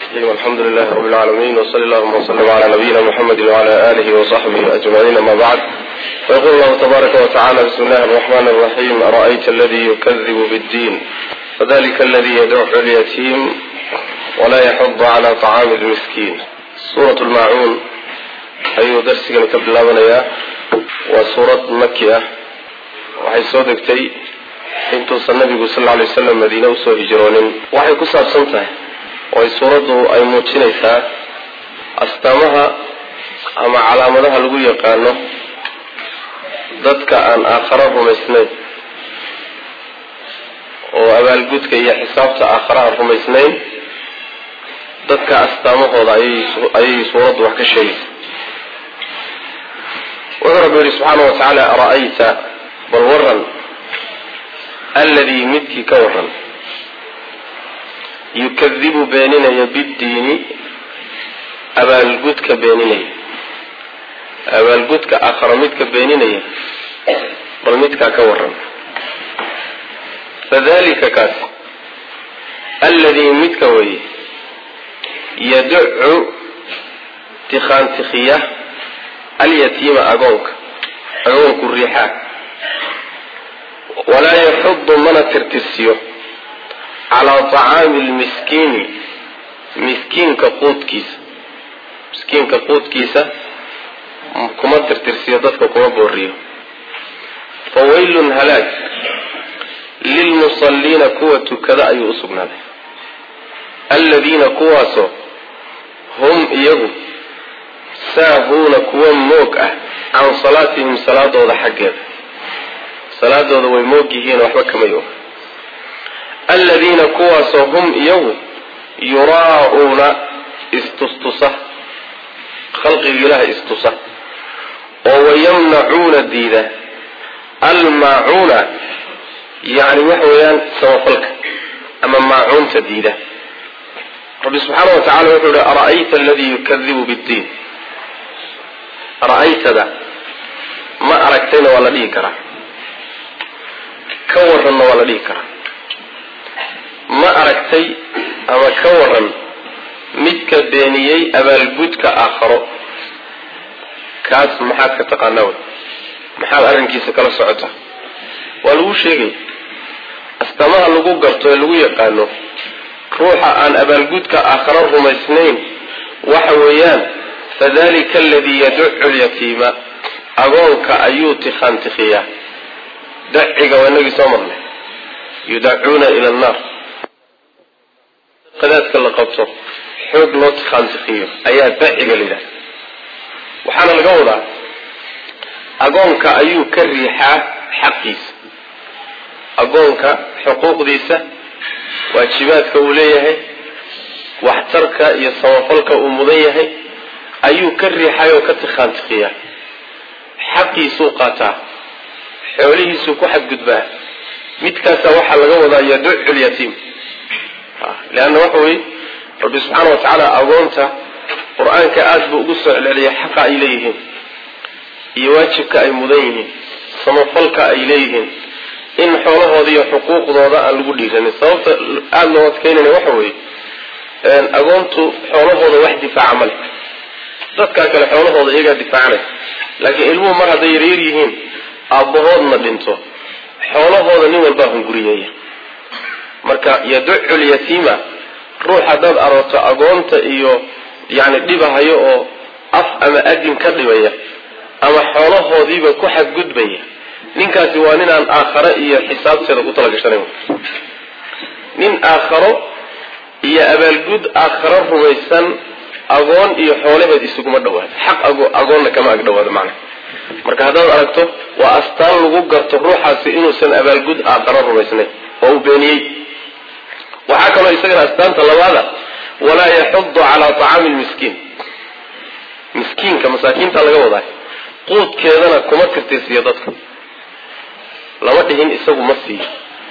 الرحيم الحمد لله رب العالمين وصلى الله وسلم على نبينا محمد وعلى آله وصحبه أجمعين ما بعد فيقول الله تبارك وتعالى بسم الله الرحمن الرحيم أرأيت الذي يكذب بالدين فذلك الذي يدعو اليتيم ولا يحض على طعام المسكين سورة الماعون أي درس كان كبلابنا وسورة مكية وحي صدقتي intuu nabigu sallallahu alayhi wasallam Madiina u soo hijroonin waxay ku saabsan tahay oo suuradu ay muujinaysaa astaamaha ama calaamadaha lagu yaqaano dadka aan aakhiro rumaysnayn oo abaalgudka iyo xisaabta aakhiraha rumaysnayn dadka astaamahooda ay suuradu wax ka sheegaysaa wa rabbi subhanahu wa ta'ala ara'ayta bal waran الذي مدك كورا يكذب بيننا بالدين أبا الجدك بيننا أبا الجدك آخر مدك بيننا بل مدك كورا فذلك كاس الذي مدك وي يدع تخان تخيه اليتيم أجونك الريحة ولا يحض من ترتسيه على طعام المسكين مسكين كقوت كيس مسكين كقوت كيسة كما ترتسيه ضدك كما بوريه فويل هلاك للمصلين قوة كذا أي أصبنا به الذين قواسوا هم يهو ساهون قوة موكة عن صلاتهم صلاة وضع حقه صلاة ويموكيهين وحبك ميوه الذين كواسهم يوم يراعون استصتصة خلق الله استصة ويمنعون الديدة الماعون يعني وحويان سوفلك أما ماعون تديدة رب سبحانه وتعالى يقول أرأيت الذي يكذب بالدين أرأيت ذا ما أركتين ولا ليكرا كورن ولا ليكرا ما أركتي أما كورن مدك بينيي أبا الجدك آخر كاس محاك تقانون محال أرنكيس كلا سعوده ولو شيء استمع لغو قرطو لغو يقانو روحا عن أبا الجدك آخر هما اثنين وحويان فذلك الذي يدع اليتيم أغونك أيوتي خانتخيا دعيك والنبي صمر يدعون إلى النار قداتك اللي قبطه حوق لوت خانتخيه أيها دعيك لله وحانا القوضة أقونك أيو كالريحة حقيس أقونك حقوق ديسة واجباتك أوليه واحترك يصوفلك أمضيه أيو كالريحة يوكت خانتخيه حقي سوقاته حوله سوق واحد قدبه متكاسا وحا لغوضا يدع اليتيم لأنه وحوي رب سبحانه وتعالى أغونتا قرآن كآدب أقصر عليه حقا إليهم يواجبك أي مدينهم صمفلك إليهم إن حوله هذه حقوق ضوضاء لقولي لأن الصوت آدنا واتكينني وحوي أغونتو حوله هذا وحدي فعمل ذاتك حوله هذا إيقا دفاعنه لكن إلمو مرة ديريريهم أبوهودنا دينتو حولهooda nin walba hunguriyay marka yad'u al-yatima ruuxa dad arooto agoonta iyo yaani dhibahayo oo af ama adin ka dhibaya ama xoolahoodiiba ku xadgudbaya ninkaasi waa nin aan aakhira iyo xisaabteeda ku talagashanay nin aakhiro iyo abaalgud aakhira rumaysan agoon iyo xoolaheed isugu ma dhawaad xaq agoonna kama ag dhawaad macna marka hadaad aragto waa astaan lagu garto ruuxaasi inuusan abaalgud aakhiro rumaysnay oo uu beeniyay waxa kale isagana astaanta labaada wala yahuddu ala ta'am al-miskin miskinka masaakiinta laga wadaa quudkeedana kuma tirtirsiyo dadka lama dhihin isagu ma siiyo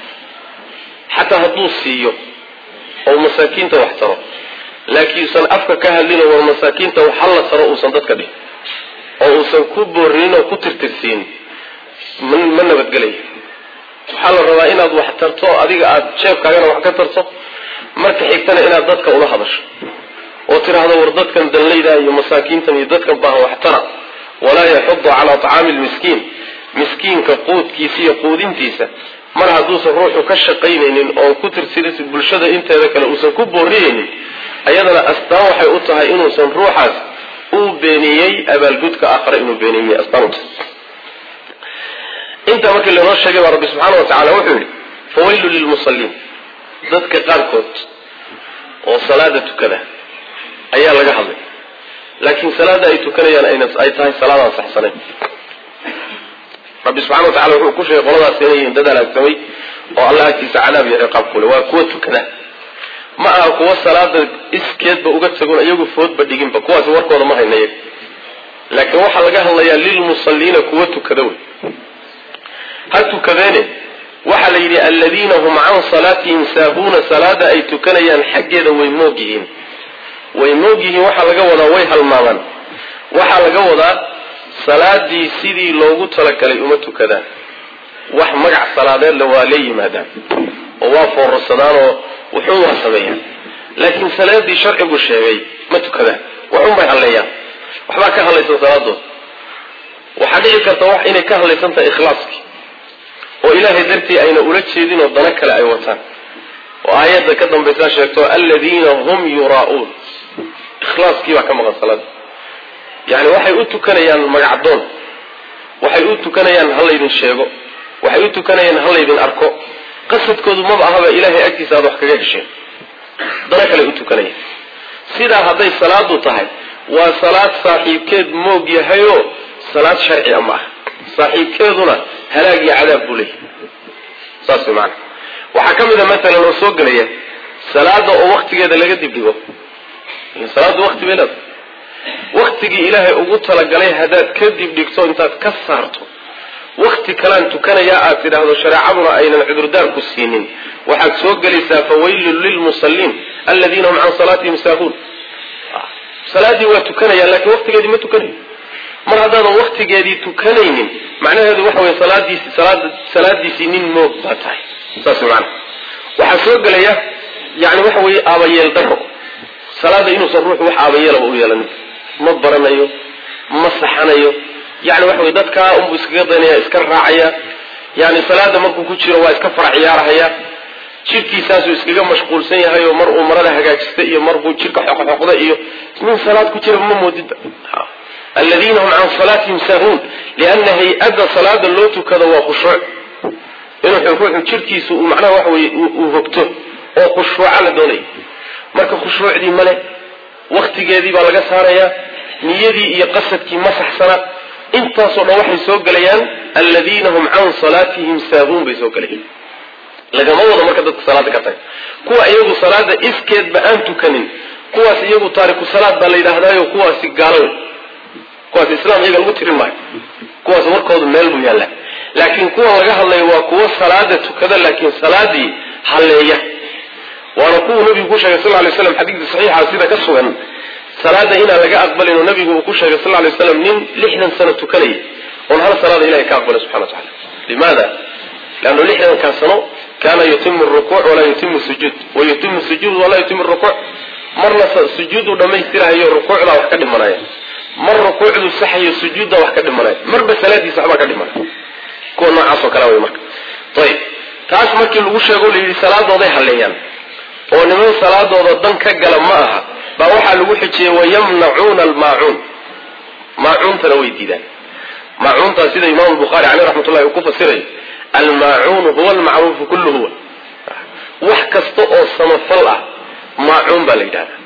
hatta hadduu siiyo oo masaakiinta wax taro laakiin san afka ka hadlina war masaakiinta waxa la taro oo san dadka dhig oo uusan ku boorin oo ku tirtirsiin man nabadgelay waxa la rabaa inaad wax tarto adiga aad jeebkaagana wax ka tarto marka xigtana inaad dadka ula hadasho وترى هذا وردت كان دليدا يمساكين تنيدت كان بها واحترى ولا يحض على طعام المسكين مسكين كقود كيسي قودين تيسا مرها دوس الروح كشقين أو كتر سيرة بالشدة أنت ذاك الأوسن كبورين أيضا أستوحي أطها إنه سنروحas وبينيي أبا الجود كآخر إنه بينيي أستوحي أنت ممكن اللي نرشق رب سبحانه وتعالى وحولي فويل للمصلين ذاتك قاركوت وصلاة كذا أيها لك حظي لكن صلاة أي تكنيا أي تهي صلاة صح صلاة رب سبحانه وتعالى يقول كل شيء قلنا سنين دد على السوي والله كيس عذاب يعقب كله وقوة كذا ما قوة صلاة إسكيت بوجد تقول أيوة فوت بديجين بقوة ورك ولا ما هي نية لكن واحد لقاه الله للمصلين قوة كذا هل تكذانه واحد يري الذين هم عن صلاتهم ساهون صلاة أي تكنيا حجدا ويموجه واحد لقاه ولا ويه المعمل واحد لقاه salaadii sidii loogu talagalay uma tukadaan wax magac salaadeed la waa leeyimaadaan oo waa foorsadaan oo wuxuu wax sameeyaan laakiin salaadii sharcigu sheegay ma tukadaan wuxuu bay haleeyaan waxba ka halaysan salaadooda waxa dhici karta wax inay ka halaysan tahay ikhlaaski oo ilaahay dartii ayna ula jeedin oo dana kale ay wataan oo aayada ka dambaysa sheegto alladina hum yuraa'un ikhlaaski waa ka maqan salaad يعني waxay u tukanayaan magacdoon waxay u tukanayaan hal idin sheego waxay u tukanayaan hal idin arko qasadkoodu ma ahaba ilaahay agtiisa wax kaga hesheen dana kale u tukanayaan sida haday salaadu tahay waa salaad saaxiibkeed moog yahayo salaad sharci ama saaxiibkeeduna halaag iyo cadaab bulay saas macna waxa kamida mesela loo soo galaya salaada oo waqtigeeda laga dibdhigo salaadu waqti beelad waqtigii ilaahay ugu talagalay hadaad kadib dhigto intaad ka saarto waqti kalaan tukanaya aad tiraahdo shariicaduna aynan cudurdaar ku siinin waxaad soo galaysaa fawaylul lil musallin alladina hum an salatihim sahun salaadii waa tukanaya laakiin waqtigeedii ma tukanayo mar haddaadan waqtigeedii tukanaynin macnaheedu waxa weeye salaadiisi nin moog baa tahay saas macna waxaa soo galaya yani waxa weeye aabayeel daro salaada inuusan ruuxu wax aabayeelaba u yeelanin ما برنايو ما صحنايو يعني واحد dadka uu iskaga danaya iska raacaya yani salaada markuu ku jiro waa iska farac ciyaaraya jirkiisaas uu iskaga mashquulsan yahay oo mar uu marada hagaajista iyo mar uu jirka xoqoqda iyo min salaad ku jiro ma moodida alladina hum an salatihim sahun lianna hay'ada salada loo tukado waa khushuuc inuu ruuxu jirkiisu uu macnaha wax weey uu hogto oo khushuuc la doonay marka khushuucdii male waqtigeedii baa laga saaraya niyadii iyo qasadkii ma saxsana intaasoo dhan waxay soo galayaan alladina hum an salatihim sahun bay soo galayaan lagama wado marka dadka salaada ka tagay kuwa iyagu salaada iskeed ba aan tukanin kuwaas iyagu taariku salaad baa la yiraahdaa kuwaas gaalo kuwaas islaam iyaga lagu tirin maayo kuwaas warkoodu meel buu yaala laakiin kuwa laga hadlayo waa kuwa salaada tukada laakiin salaadii haleeya وانا كو نبي كو شيخ صلى الله عليه وسلم حديث صحيح سيده كسوغن صلاه الى لغا اقبل انه نبي كو شيخ صلى الله عليه وسلم من لحنا سنه تكلي وان هل صلاه الى كاقبل سبحانه وتعالى لماذا لانه لحنا كان سنه كان يتم الركوع ولا يتم السجود ويتم السجود ولا يتم الركوع مرنا سجود ودميسترها هي الركوع لا wax ka dhimanaya mar rukuucdu saxiyo sujuuda wax ka dhimanaya marba salaadii saxba ka dhimanaya ko noocaas oo kala way marka tayib taas markii lagu sheego leeyahay salaadooday haleeyaan oo niman salaadooda dan ka gala ma aha ba waxa lagu xijiyay wayamna'una al-ma'un ma'un tana weydiidaan ma'un ta sida Imam Bukhari alayhi rahmatullahi ku fasiray al-ma'un huwa al-ma'ruf kulluhu wax kasto oo samafal ah ma'un baa la yiraahdaa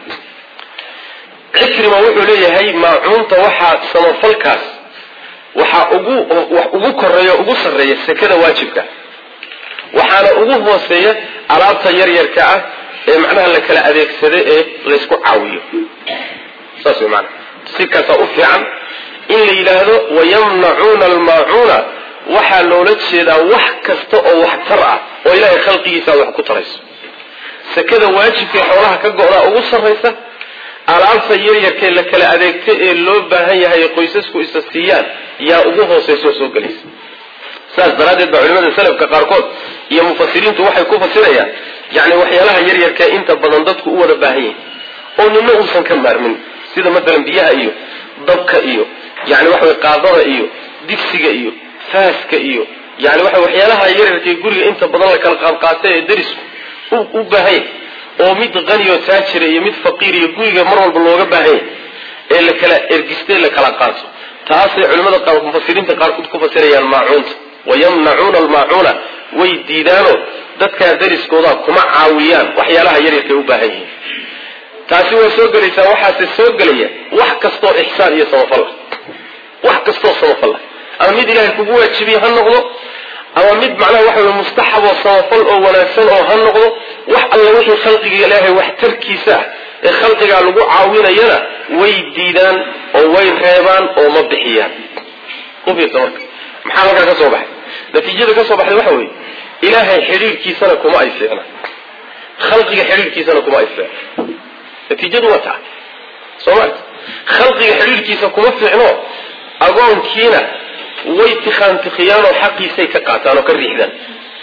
ikrima wuxuu leeyahay ma'un ta waxa samafalkaas waxa ugu koreeyo ugu sareeyo sakada waajibka waxaana ugu hooseeya alaabta yar yarka ah ee macnaha la kala adeegsaday ee la isku caawiyo saas macna si kasta u fiican in la yiraahdo wayamna'una al-ma'una waxa loola jeedaa wax kasta oo wax tar ah oo ilaahay khalqigiisa wax ku tarayso sakada waajibka xoolaha ka go'da ugu sareysa alaabta yar yarka la kala adeegtay ee loo baahan yahay qoysasku isasiyaan yaa ugu hooseyso soo galaysa saas daradeed ba culimada salafka qaarkood iyo mufassiriintu waxay ku fasirayaan yani waxyaalaha yar yarka inta badan dadku u wada baahan yihiin oo nina uusan ka maarmin sida matalan biyaha iyo dabka iyo yani waxa way qaadada iyo digsiga iyo faaska iyo yani waxa waxyaalaha yaryarka guriga inta badan la kala qaadqaatay ee darisku u baahay oo mid qani oo taajir iyo mid faqiir iyo guriga mar walba looga baahay ee la kala ergistay la kala qaato taasay culimada qaar mufassiriinta qaar ku fasirayaan maacuunta wayamnacuuna almaacuuna way diidaano dadka dariskooda kuma caawiyaan waxyaalaha yaryarka u baahan yihiin taasi way soo galaysaa waxaase soo galaya wax kastoo ixsaan iyo samafal wax kastoo samafal ama mid ilaahay kugu waajibiye ha noqdo ama mid macnaha waxa weeye mustaxab oo samafal oo wanaagsan oo ha noqdo wax alla wixii khalqiga ilaahay wax tarkiisa ee khalqiga lagu caawinayana way diidaan oo way reebaan oo ma bixiyaan qofka marka maxaa laga ka soo baxay natiijada ka soo baxday waxa weeye ilaahay xiriirkiisana kuma ay fiicna khalqiga xiriirkiisana kuma ay fiicna natiijadu waa taa soomaali khalqiga xiriirkiisa kuma fiicno agoonkiina way tikhaantikhiyaan oo xaqiisay ka qaataan oo ka riixdaan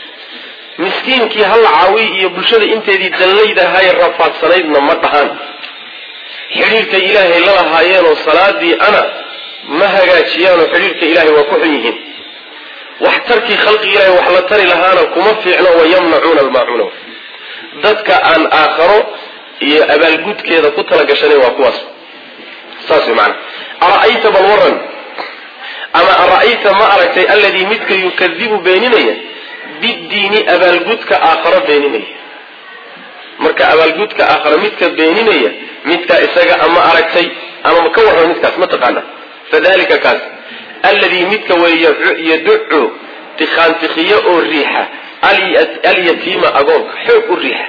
miskiinkii hal caawi iyo bulshada inteedii dallayda ahay rafaadsanaydna ma dhahaan xiriirka ilaahay la lahaayeen oo salaadii ana ma hagaajiyaan oo xiriirka ilaahay waa ku xun yihiin wax tarkii khalqiga ilaahay wax la tari lahaana kuma fiicno wayamnacuuna almaacuuna dadka aan aakharo iyo abaalgudkeeda ku tala gashanay waa kuwaas saas macna ara'ayta bal waran ama ara'ayta ma aragtay alladii midka yukadibu beeninaya bidiini abaalgudka aakharo beeninaya marka abaalgudka aakharo midka beeninaya midka isaga ama aragtay ama ka waran midkaas ma taqaana fadalika kaas alladii midka yad'u tikhaantikhiya oo riixa alyatiima agoonka xoog u riixa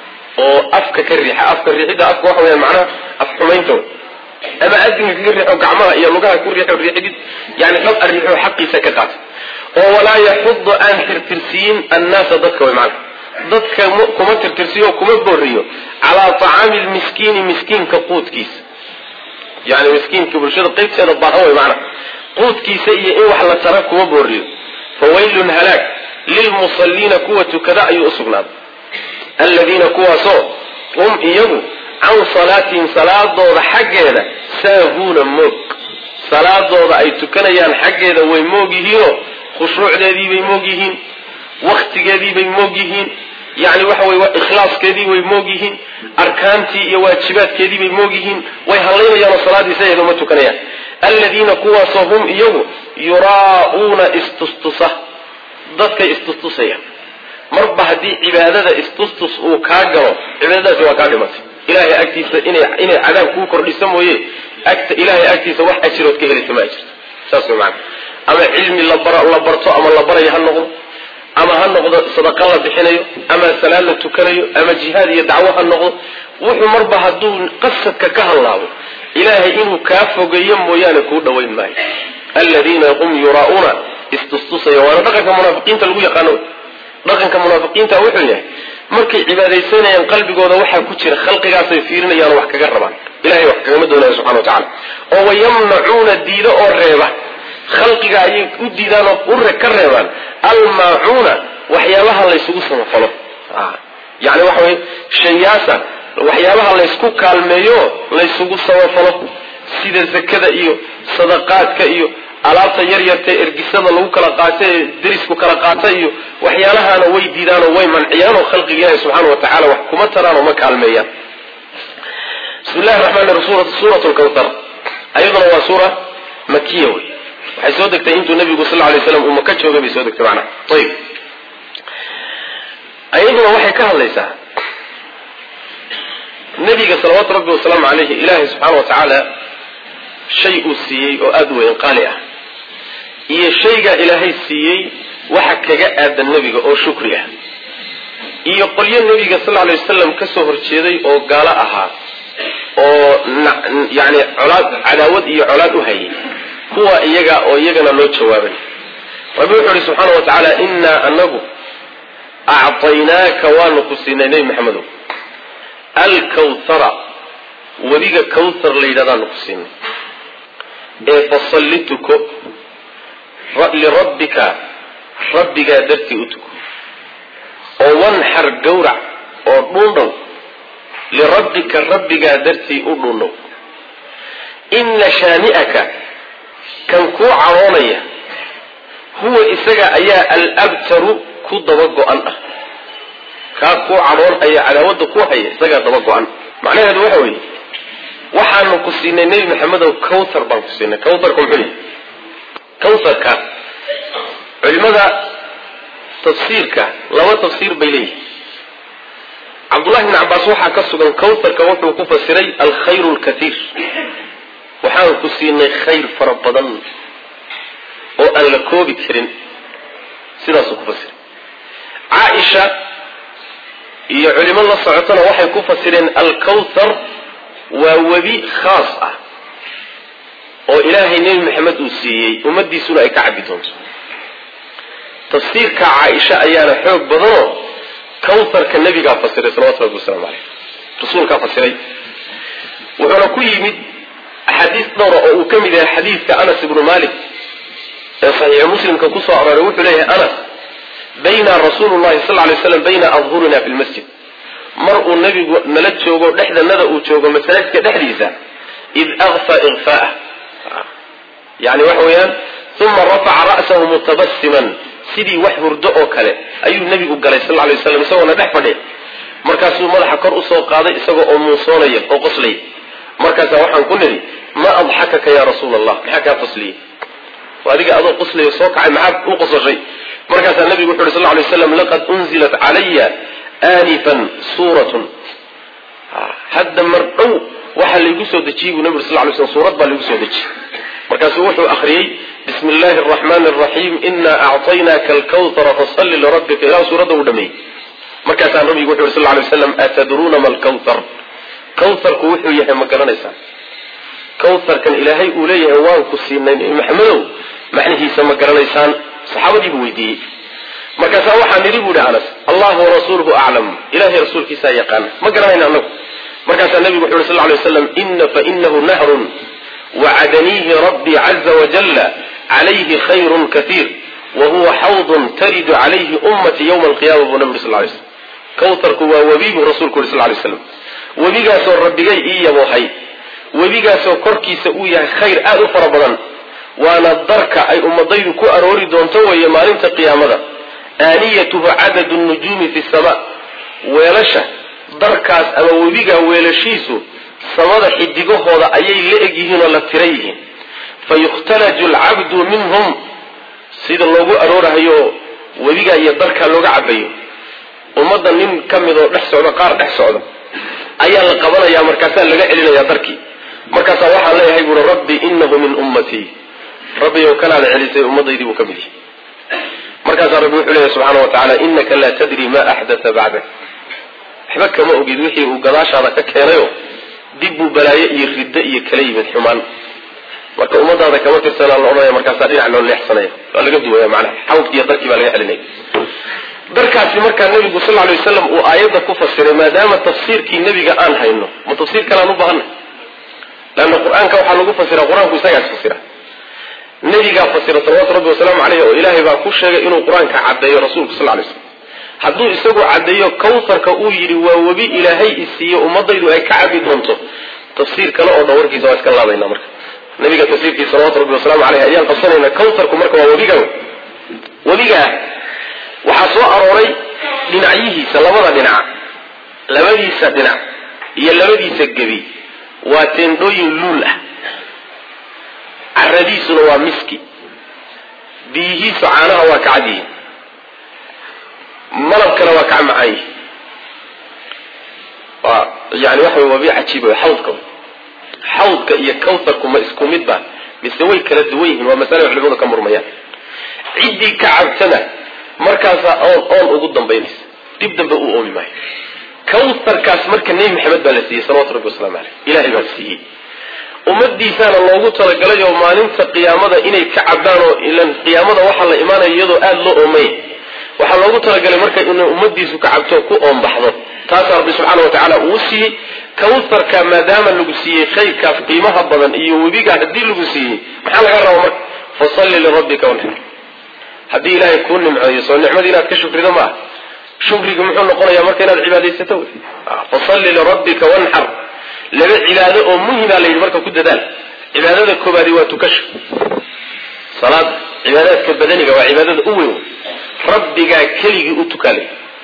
oo afka ka riixa afka riixida afka waxa weeyaan macnaha af xumaynta ama adinka ka riixo gacmaha iyo lugaha ku riixo riixidid yani dhab arriixo xaqiisa ka qaata oo walaa yaxudu aan tirtirsiin annaasa dadka way macna dadka kuma tirtirsiyo kuma booriyo calaa tacaami lmiskiini miskiinka quudkiisa yani miskiinka bulshada qaybteeda baahan way macna quudkiisa iyo in wax la tara kuma booriyo fawaylun halaag lilmusalliina kuwa tukada ayuu usugnaaday aladiina kuwaasoo hum iyagu can salaatihim salaadooda xaggeeda saahuuna moog salaadooda ay tukanayaan xaggeeda way moog yihiinoo khushuucdeedii bay moog yihiin waktigeedii bay moog yihiin yani waxa weye ikhlaaskeedii way moog yihiin arkaantii iyo waajibaadkeedii bay moog yihiin way hallaynayaanoo salaadiisa iyadoo ma tukanayaan aladiina kuwaasoo hum iyagu yuraa'uuna istustusa dadkay istustusayaan marba haddii cibaadada istustus uu kaa galo cibaadadaasi waa kaa dhimatay ilahay agtiisa inay cadaab kuu kordhisa mooye ilahay agtiisa wax ajirood ka helaysa ma ajirto saas way macana ama cilmi la barto ama la barayo ha noqdo ama ha noqdo sadaqa la bixinayo ama salaad la tukanayo ama jihaad iyo dacwo ha noqdo wuxuu marba hadduu qasadka ka hallaabo ilaahay inuu kaa fogeeyo mooyaane kuu dhawayn maayo aladiina hum yuraa'uuna istustusaya waana dhaqanka munaafiqiinta lagu yaqaano dhaqanka munaafiqiinta wuxuu yahay markay cibaadaysanayaan qalbigooda waxaa ku jira khalqigaasay fiirinayaan wax kaga rabaan ilahay wax kagama doonaya subxana wa tacala oo wayamnacuuna diido oo reeba khalqiga ayay u diidaan oo ka reebaan almaacuuna waxyaabaha laysugu samafalo yani waxa weye shayaasa waxyaabaha laysku kaalmeeyo laysugu samafalo sida zakada iyo sadaqaadka iyo alaabta yaryarta ergisada lagu kala qaata ee darisku kala qaata iyo waxyaalahaana way diidaan oo way manciyaan oo khalqiga ilaahi subxaana wa tacaala wax kuma taraan oo ma kaalmeeyaan bismi llahi raxmaan rahiim suurat lkawthar ayaduna waa suura makiya wey waxay soo degtay intuu nabigu sal lay slam uu maka joogay bay soo degtay macnaha ayib ayaduna waxay ka hadlaysaa nabiga salawaatu rabbi wasalaamu caleyhi ilaahay subxaana wa tacaala shay uu siiyey oo aada u weyn qaali ah iyo shaygaa ilaahay siiyey waxa kaga aadan nebiga oo shukri ah iyo qolyo nebiga sal alay wasalam kasoo horjeeday oo gaalo ahaa oo yani cadaawad iyo colaad u hayay kuwa iyaga oo iyagana loo jawaabay rabbi wuxuu ihi subxaana wa tacaala innaa anagu acطaynaaka waanu ku siinay nebi maxamedow alkawthara wadiga kawthar la yidhahdaanu ku siinay ee fasalli tuko lirabbika rabbigaa dartii u tuko oo wanxar gawrac oo dhuundhow لربك ربك درتي أدونه إن شانئك كان كو عرونية هو إساق أيا الأبتر كو ضبقو أنه كو عرون أيا على ود كو هي إساق ضبقو أنه معناها هذا وحوي وحانو كسينا النبي محمد وكوثر بان كسينا كوثر كم علم كوثر كان علماء تفسير كان لو تفسير بيليه عبد الله بن عباس وحا كسوغان كوثر كوثر كفسري الخير الكثير وحاول كسينا خير فربضان وأن لكوبي كرين سيدا سكفسر عائشة يا علماء الله صعطنا وحي كفسرين الكوثر ووبي خاصة وإلهي نبي محمد أسيي ومدي سورة كعبتهم تفسير كعائشة أيانا حوق بضانه كوثر كالنبي قال فسره صلى الله عليه وسلم رسول قال فسره وعلى كل يمد حديث دورة وكمل الحديث كأنس بن مالك صحيح مسلم كقصة أروح إليه أنس بين رسول الله صلى الله عليه وسلم بين أظهرنا في المسجد مرء النبي نلت شوقه لحدا ندأ شوقه مسألة كدحديثة إذ أغفى إغفاءه يعني وحويا ثم رفع رأسه متبسما سيدي وحور دعو كله أي النبي قال صلى الله عليه وسلم سوى ندح فده مركز ملح كرؤسه قاضي سوى أمصونيا أو قصلي مركز وحن كله ما أضحكك يا رسول الله حكى قصلي وهذه أظن قصلي وصوك عن معاب وقص شيء مركز النبي صلى الله عليه وسلم لقد أنزلت علي آنفا سورة حد مرقو وحل يقصد تجيب النبي صلى الله عليه وسلم سورة بل يقصد تجيب مركز وحو أخري بسم الله الرحمن الرحيم إنا أعطيناك الكوثر فصل لربك إلى سورة ودمي مركز النبي صلى الله عليه وسلم أتدرون ما الكوثر كوثر كوحو يحيى مكان إنسان كوثر كان إلهي أوليه وان كسينين محمد معنى سما كان إنسان صحابة بويدي مركز وحا نريبو لعنس الله ورسوله أعلم إلهي رسول كيسا يقان ما قرأنا عنه مركز النبي صلى الله عليه وسلم فإنه نهر وعدنيه ربي عز وجل عليه خير كثير وهو حوض ترد عليه أمة يوم القيامة ونبي صلى الله عليه وسلم كوثر كوا وبيب رسول صلى الله عليه وسلم وبيقاسو ربي إيا وحي وبيقاسو كركي سؤويا خير آل فربضا وانا الدرك أي أمضيد كو أروري دونتو يمارنت قيامة آنيته عدد النجوم في السماء ويلشه دركاس أما وبيقا ويلشيسو سمد حدقه هذا أي لأجيهن ولا تريهن فيختلج العبد منهم سيد الله أروره يو وبيقا يدرك اللغة عبيه ومضى من كم يدور نحس عنا قار نحس عنا أيها القبلة يا مركزان لقى إلينا يا دركي مركزا وحا الله يقول ربي إنه من أمتي ربي وكان على عليسي أمضي دي وكملي مركزا ربي وحوله سبحانه وتعالى إنك لا تدري ما أحدث بعده حبك ما أجد وحي وقلاش على ككيريو دبوا بلايا يردئي كليمة حمان marka ummadada kama tirsan Allah markaas dhinac loo leexsanayo waa laga duwaya macna xawdkiya darkii baa laga xalinay darkaasi marka nabiga sallallahu alayhi wasallam uu aayada ku fasiray maadaama tafsiirkii nabiga aan hayno ma tafsiir kale aan u baahan laana quraanka waxa lagu fasiraa quraanku isaga fasira nabiga fasira sallallahu wasallam alayhi wa ilaahi baa ku sheegay inuu quraanka cadeeyo rasuulka sallallahu alayhi wasallam hadduu isagu cadeeyo kawtharka uu yiri waa wabi ilaahay isiyo ummadaydu ay ka cabi doonto tafsiir kale oo dhawarkiisa waa iska laabayna marka nabiga tafsiirkii sallallahu alayhi wasallam alayhi ayaan qabsanayna kawtharku marka waa wabiga waxa soo arooray dhinacyihiisa labadiisa dhinac iyo labadiisa gabi waa teendooyin luul ah caradiisuna waa miski biyihiisa caanaha waa kacadiin malabkana waa ka macay يعني واحد وبيع عجيب حوضك إيا كوثركم اسكو مدبا بسوي كلا دويه ومثلا يحلبون كمر مياه عدي كعبتنا مركزا أول أقدم بينيس تبدأ بقو أمي معي كوثر كاس مركز نيم محمد بالسي صلوات ربي والسلام عليه إلهي بالسي ومدي سان الله تعالى قال يوم ما ننسى قيامة إني كعبانو إلا قيامة وحل إيمانا يدو آل له أمي وحل الله تعالى قال مركز إنه أمدي سكعبتو كو أم بحضر تاسع ربي سبحانه وتعالى وسي كوثر كما دام اللقسي خير كاف قيمها بضن إيو وبيقى هدي اللقسي محل غير ومك فصل لربك ونحن هدي إلهي كون معي صلى النعمة دينا تكشف رضا معه shukriga muxuu noqonayaa marka inaad cibaadaysato fasalli lirabbika wanxar laba cibaado oo muhiima la yidhi marka ku dadaal cibaadada koobaadi waa tukasho salaad cibaadaadka badaniga waa cibaadada u weyn rabbigaa keligii u tukanay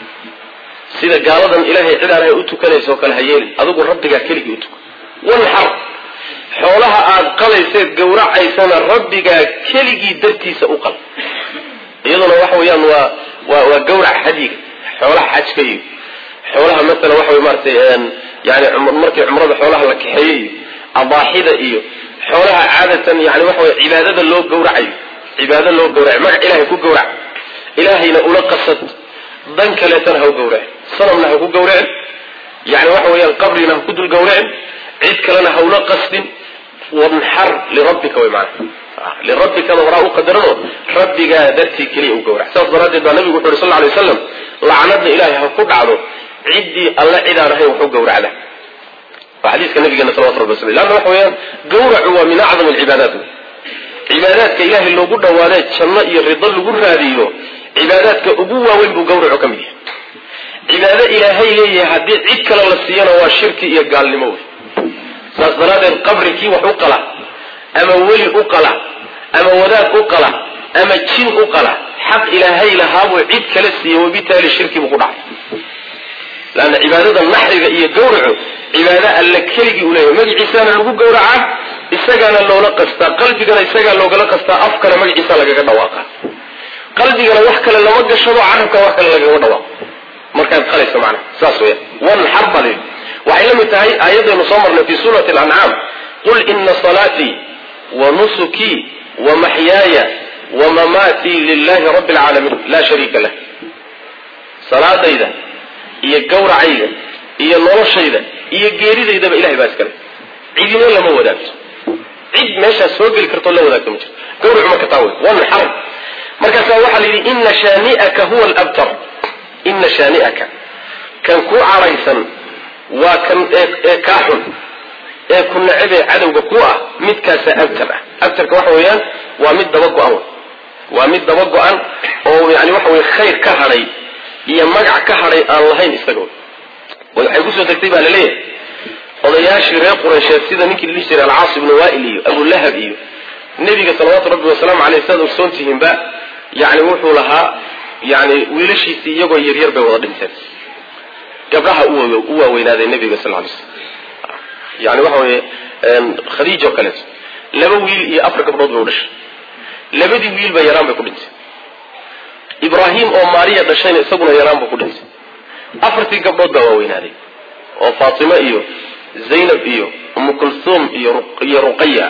sida gaaladan ilaahay cid aan ay u tukanayso kale hayeelin adigu rabbigaa keligii u tukan wanxar xoolaha aad qalayseed gowracaysana rabbigaa keligii dartiisa u qal iyaduna waxa weeyaan waa gowrac hadiga xoolaha xajka iyo xoolaha mesela waxa way maartay yani markii umrada xoolaha la kaxeeyay adaaxida iyo xoolaha caadatan yani waxa way cibaadada loo gowracayo cibaado loo gowracayo magac ilaahay ku gowrac ilaahayna ula qasad dan kaleetana ha u gowrac sanamna ha ku gowracin yani waxa weeyaan qabrina ha ku dul gowracin cid kalena ha ula qasdin wanxar lirabbika way macna lirabbika waraa u qadarano rabbigaa dartii keliya u gowrac saas daraaddeed baa nabigu wuxuu yidhi sal alay wasalam lacnadna ilaahay ha ku dhacdo ciddii alla cidaan ahayn waxu gowracda waa xadiiska nabigeena salawatu rabbi wasalam lanna waxa weeyaan gowracu waa min acdam alcibaadaat cibaadaadka ilaahay loogu dhawaadee janno iyo rido lagu raadiyo cibaadaadka ugu waaweyn buu gowracu ka mid yahay cibaado ilaahay leeyahay haddii cid kale la siiyana waa shirki iyo gaalnimo wey saas daraaddeed qabrikii wax u qala ama weli u qala ama wadaad u qala ama jin u qala xaq ilaahay lahaabuu cid kala siiye wabitaali shirki buu ku dhacay laanna cibaadada naxriga iyo gowracu cibaado alla keligii u leeyahay magaciisana lagu gowracaa isagaana loola qastaa qalbigana isagaa loogala qastaa afkana magaciisa lagaga dhawaaqa qalbigana wax kale lama gashado carabkana wax kale lagaga dhawaaqo markaad qalayso macna saas weya wanxar baa layidhi waxay la mid tahay aayadaynu soo marnay fi suurati alancaam qul ina salaatii wa nusukii wa maxyaaya wa mamaatii lilahi rabbi alcaalamiin laa shariika lah salaadayda iyo gawracayda iyo noloshayda iyo geeridaydaba ilahay baa iskale cidina lama wadaagto cid meeshaas soo geli kartoo la wadaagto ma jirto gawracu marka taa wey wanxar markaasaa waxaa la yidhi ina shaani'aka huwa alabtar ina shaani'aka kan kuu caraysan waa kan ee kaa xun ee ku nacabee cadowga ku ah midkaasaa abtar ah abtarka waxa weeyaan waa mid daba go-an waa mid daba go-an oo yani waxa weye khayr ka hadhay iyo magac ka hadhay aan lahayn isagoo waxay kusoo degtay baa laleeyahay odayaashii reer quraysheed sida ninkii la dhihi jiray alcaas ibnu waa'il iyo abulahab iyo nebiga salawaatu rabbi wasalaamu caleyh sidaad ogsoon tihiinba yani wuxuu lahaa yani wiilashiisii iyagoo yaryar bay wada dhinteen gabdhaha u waaweynaaday nabiga sal lay slam yani waxa weye khadiija oo kaleeto 2 wiil iyo 4 gabdhood bay u dhashay labadii wiil ba yaraan bay ku dhintay ibraahim oo maariya dhashayna isaguna yaraan buu ku dhintay 4 gabdhood baa waaweynaaday oo faatima iyo zaynab iyo umm kulthum iyo ruqayya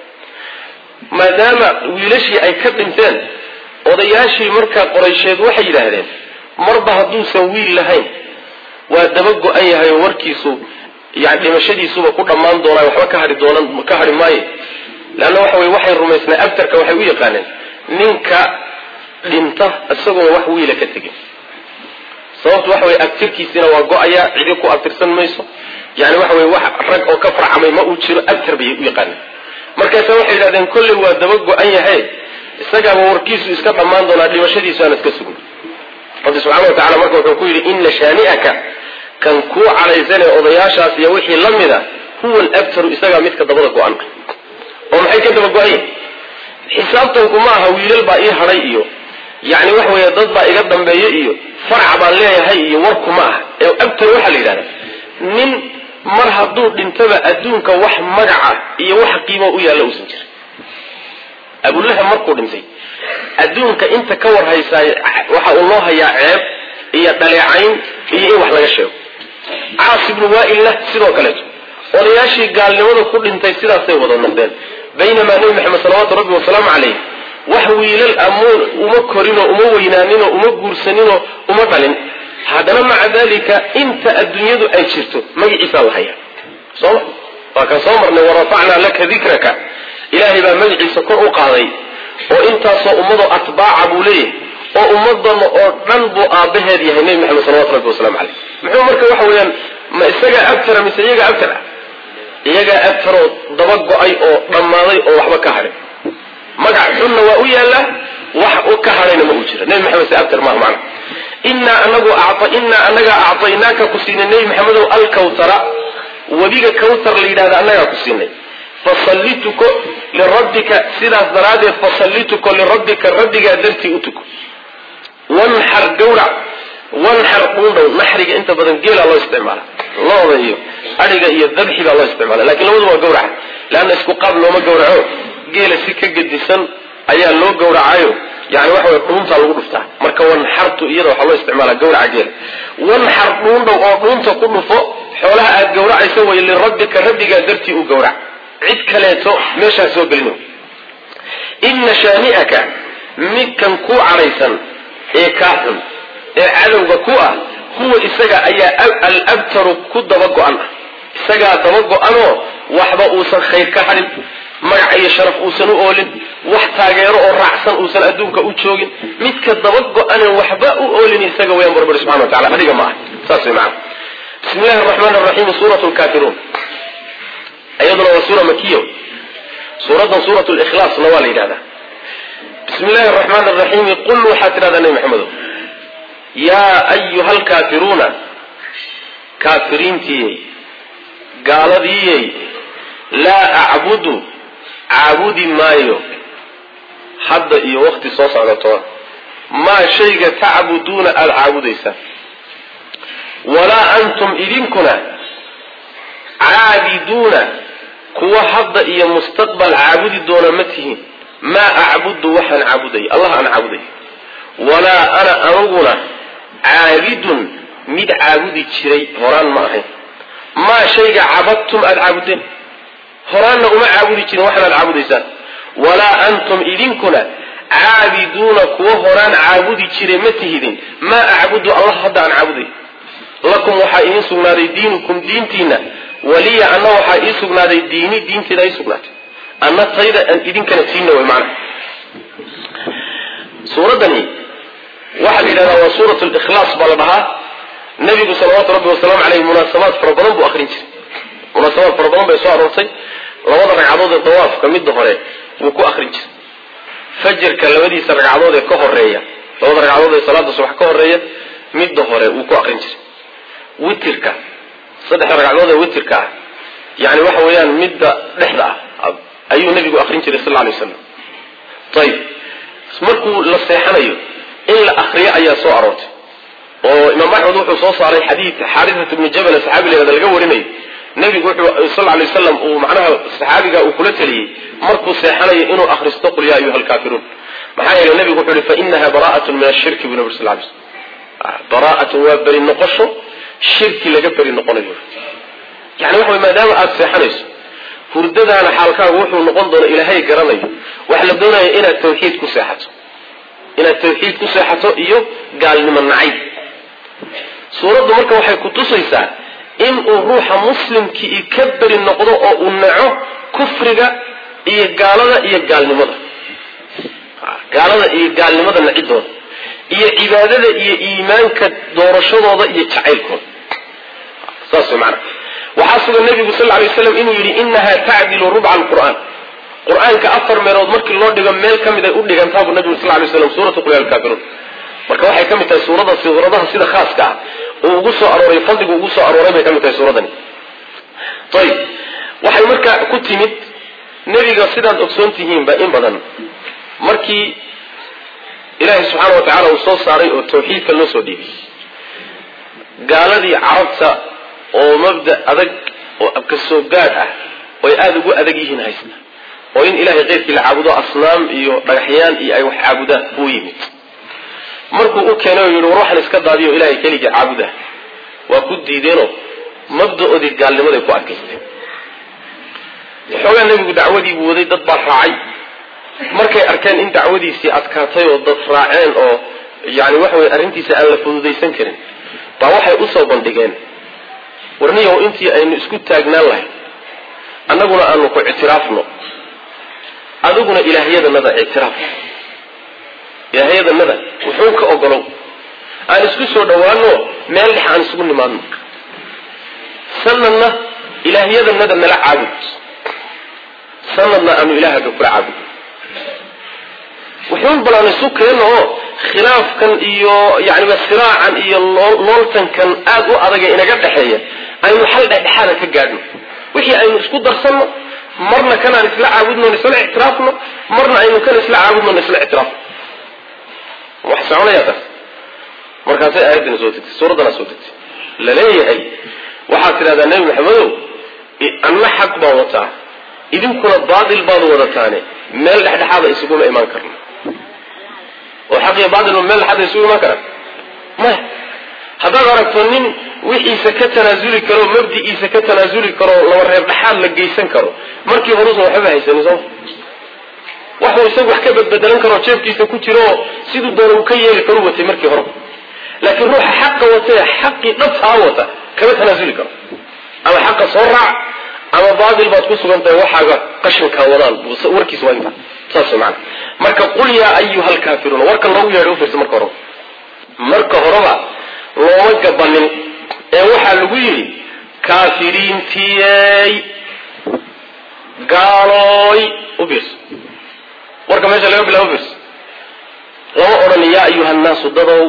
maadaama wiilashii ay ka dhinteen odayaashii markaa qoraysheed waxay yidhaahdeen marba hadduusan wiil lahayn waa daba go-an yahay oo warkiisu yani dhimashadiisuba ku dhammaan doonaa waxba ka hadhi maayo leanna waxa weye waxay rumaysnaa abtarka waxay u yaqaaneen ninka dhinta isagoona wax wiila ka tegin sababtu waxa weye abtirkiisina waa go-aya cidi ku abtirsan mayso yani waxa weye wax rag oo ka farcamay ma uu jiro abtar bay u yaqaaneen markaasa waxay yidhahdeen kolley waa daba go-an yahay isagaaba warkiisu iska dhammaan doonaa dhimashadiisu aan iska sugin rabbi subxana wa tacala marka wuxuu ku yidhi ina shaani'aka kan kuu calaysanee odayaashaas iyo wixii la mida huwa alabtaru isagaa midka dabada go-an oo maxay ka daba go-ayen xisaabtanku ma aha wiilal baa ii hadhay iyo yani waxa weeye dad baa iga dambeeya iyo farac baan leeyahay iyo warku ma aha ee abtar waxaa la yidhahda nin mar hadduu dhintaba adduunka wax magaca iyo wax qiimo u yaalla uusan jirin abulahab markuu dhintay adduunka inta ka war haysaay waxa uu loo hayaa ceeb iyo dhaleecayn iyo in wax laga sheego caas ibnu waa'ilna sidoo kaleeto odayaashii gaalnimada ku dhintay sidaasay wada noqdeen baynamaa nebi maxamed salawaatu rabbi wasalaamu calayh wax wiilal amuun uma korinoo uma weynaaninoo uma guursaninoo uma dhalin haddana maca dalika inta adduunyadu ay jirto magaciisaa la hayaa sooma waa kan soo marnay warafacnaa laka dikraka ilaahay baa magaciisa kor u qaaday oo intaasoo ummadoo atbaaca buu leeyahay oo ummadana oo dhan buu aabbaheed yahay nebi maxamed salawatu rabbi wasalaamu caleyh muxuu marka waxa weeyaan ma isagaa abtara mise iyagaa abtar ah iyagaa abtaroo daba go-ay oo dhammaaday oo waxba ka hadhay magac xunna waa u yaallaa wax ka hadhayna ma uu jira nebi maxamed se abtar maaha macna inna anaga a'taynaaka kusinay nabi maxamedow al-kawthara wabiga kawthar liidada anaga kusinay fasallituka lirabbika sidaas daraadee fasallituka lirabbika rabbiga darti utuko wanhar gawra wanhar qundow nahriga inta badan geela loo isticmaala looda iyo ariga iyo dabxiga loo isticmaala laakiin labadu waa gawrac laana isku qaab looma gawraco geela si ka gedisan ayaa loo gawracayo yani waxa way dhunta lagu dhuftaa marka wanhartu iyada waxa loo isticmaala gawraca geela wanhar qundow oo dhunta ku dhufo xoolaha aad gawracayso way lirabbika rabbiga darti u gawrac cid kaleeto meesha soo galino inna shani'aka midkan ku caraysan ee kaafun ee cadowga ku ah huwa isaga ayaa al-abtaru ku daba go'an isaga daba go'anoo waxba uusan khayr ka hadin magac iyo sharaf uusan u oolin wax taageero oo raacsan uusan adduunka u joogin midka daba go'an waxba u oolin isaga weeyaan barbar subhanahu wa ta'ala adiga ma saasay macna bismillahir rahmanir rahim suratul kafirun ayaduna waa suura makiyo suratul ikhlas nawal idada bismillahir rahmanir rahim qul hatrada nabi muhammad ya ayyuhal kafiruna kafirinti gaaladii la a'budu aabudi maayo hadda iyo waqti soo socdato ma shayga ta'buduna al-aabudaysa wala antum idinkuna aabiduna kuwa hadda iyo mustaqbal aabudi doona matihin ma a'budu waxan aabuday allah ana aabuday wala ana anuguna aabidun mid aabudi jiray horaan ma ahay ma shayga abadtum al-aabudin horaanna uma aabudi jirin waxan aabudaysan wala antum idinkuna aabiduna kuwa horaan aabudi jiray matihidin ma a'budu allah hadda ana aabuday lakum waxa in sugnaaday diinukum diintiina waliya anna waxa ii sugnaaday diintiina ii sugnaatay anna tayda an idinkana tiina way macna suuradani waxa lidana waa suuratul ikhlas baladaha nabiga sallallahu alayhi wa sallam alayhi munasabat farabadan buu akhrin jiray munasabat farabadan bay soo aroortay labada ragcadood ee tawaafka mid hore wuu ku akhrin jiray fajrka labadiisa ragcadood ee ka horeeya labada ragcadood ee salaada subax ka horeeya mid hore wuu ku akhrin jiray witirka saddex ragcadood ee witirka yani waxa weeyaan midda dhexda ayuu nabigu akhrin jiray sallallahu alayhi wasallam tayib markuu la seexanayo in la akhriyo ayaa soo aroortay oo imaam Ahmad wuxuu soo saaray xadiis Harith ibn Jabal saxaabi leeyahay laga warinayo nabigu wuxuu sallallahu alayhi wasallam uu macnaha saxaabiga uu kula taliyay markuu seexanayo inuu akhristo qul ya ayyuhal kafirun maxaa yeelay nabigu wuxuu yiri fa innaha bara'atun min ash-shirki bi nabi sallallahu alayhi wasallam bara'atun wa bari noqosho shirki laga bari noqonayo yani waxa maadaama aad seexanayso hurdadaana xaalkaagu wuxuu noqon doonaa ilaahay garanayo wax la doonayo inaad tawxiid ku seexato iyo gaalnimo nacay suuradu marka waxay ku tusaysaa in uu ruuxa muslimkii ka bari noqdo oo uu naco kufriga iyo gaalnimada nacidooda iyo cibaadada iyo iimaanka doorashadooda iyo jacaylkooda saas macna waxa sugan nabigu sallallahu alayhi wasallam inuu yiri innaha ta'dilu rub'a al-qur'an qur'aanka afar meelood markii loo dhigo meel kamid ay u dhigantaa buu nabigu sallallahu alayhi wasallam suuratu qul al-kafirun marka waxay kamid tahay suuradaha sida khaaska ah oo ugu soo arooray fadligu ugu soo arooray bay kamid tahay suuradani tayib waxay marka ku timid nabiga sidaad ogsoontihiin ba in badan markii ilaahay subhanahu wa ta'ala uu soo saaray oo tawxiidka loo soo dhiibay gaaladii carabta oo mabda adag oo abka soo gaad ah oo aad ugu adag yihiin haysta oo in ilaahay qeybkii la caabudo asnaam iyo dhagaxyaan iyo ay wax caabudaan uu yimid markuu u keenay oo yiri ruuxan iska daadiyo ilaahay kaliya caabuda waa ku diideeno mabdaoodii gaalnimada ku adkaysteen xogaa nabigu dacwadii buu waday dad baa raacay markay arkeen in dacwadiisii adkaatay oo dad raaceen oo yani waxa way arintiisa aan la fududeysan karin baa waxay u soo bandhigeen warniyow intii aynu isku taagnaan lahay annaguna aanu ku ictiraafno adiguna ilaahiyadanada ictiraaf ilaahiyadanada wuxuu ka ogolow aan isku soo dhawaano meel dhex aan isugu nimaadno sanadna ilaahiyadanada nala caabud sanadna aanu ilaahaga kula caabud wuxuu balan isu keeno خلاف كان إيو يعني بسراعا إيو لولتن كان آدو أدقى إنك الدحية أي محل إحالة كجادنا وحي أي نسكو درسنا مرنا كان نسلع عبودنا ونسلع اعترافنا مرنا أي كان نسلع عبودنا ونسلع اعترافنا وحسعونا يا بس مركزي آيات نسوتتي سورة نسوتتي لليه هي وحاكر هذا النبي محمد أن حق باوتا إذن كنا بعض البعض ورطاني مال لحد حاضر يسيقون إيمان كرنا وحقيا بعض المال لحد يسيقون إيمان كرنا ما هذا غرقتنين وحي سكت تنازلي كرو مبدئي سكت تنازلي كرو لو رهيب لحال لقيسان كرو مركي غروزة وحبها يسان waxuu isagu wax ka badbadan karo jeebkiisa ku jiro sidoo doon uu ka yeeli karo watay markii hore laakiin ruuxa xaq watay xaqi dhabta wata kama tanaasuli karo ama xaq soo raac ama baadil baad ku sugantay waxaaga qashinka wadaan warkiis waa inta saas macna marka qul ya ayyuhal kafirun warka lagu yeero fiirsa marka horeba looma gabanin ee waxa lagu yiri kaafiriintiyay gaaloy ubis warka meesha laga bilaabo firs lama oran ya ayuha الناس dadow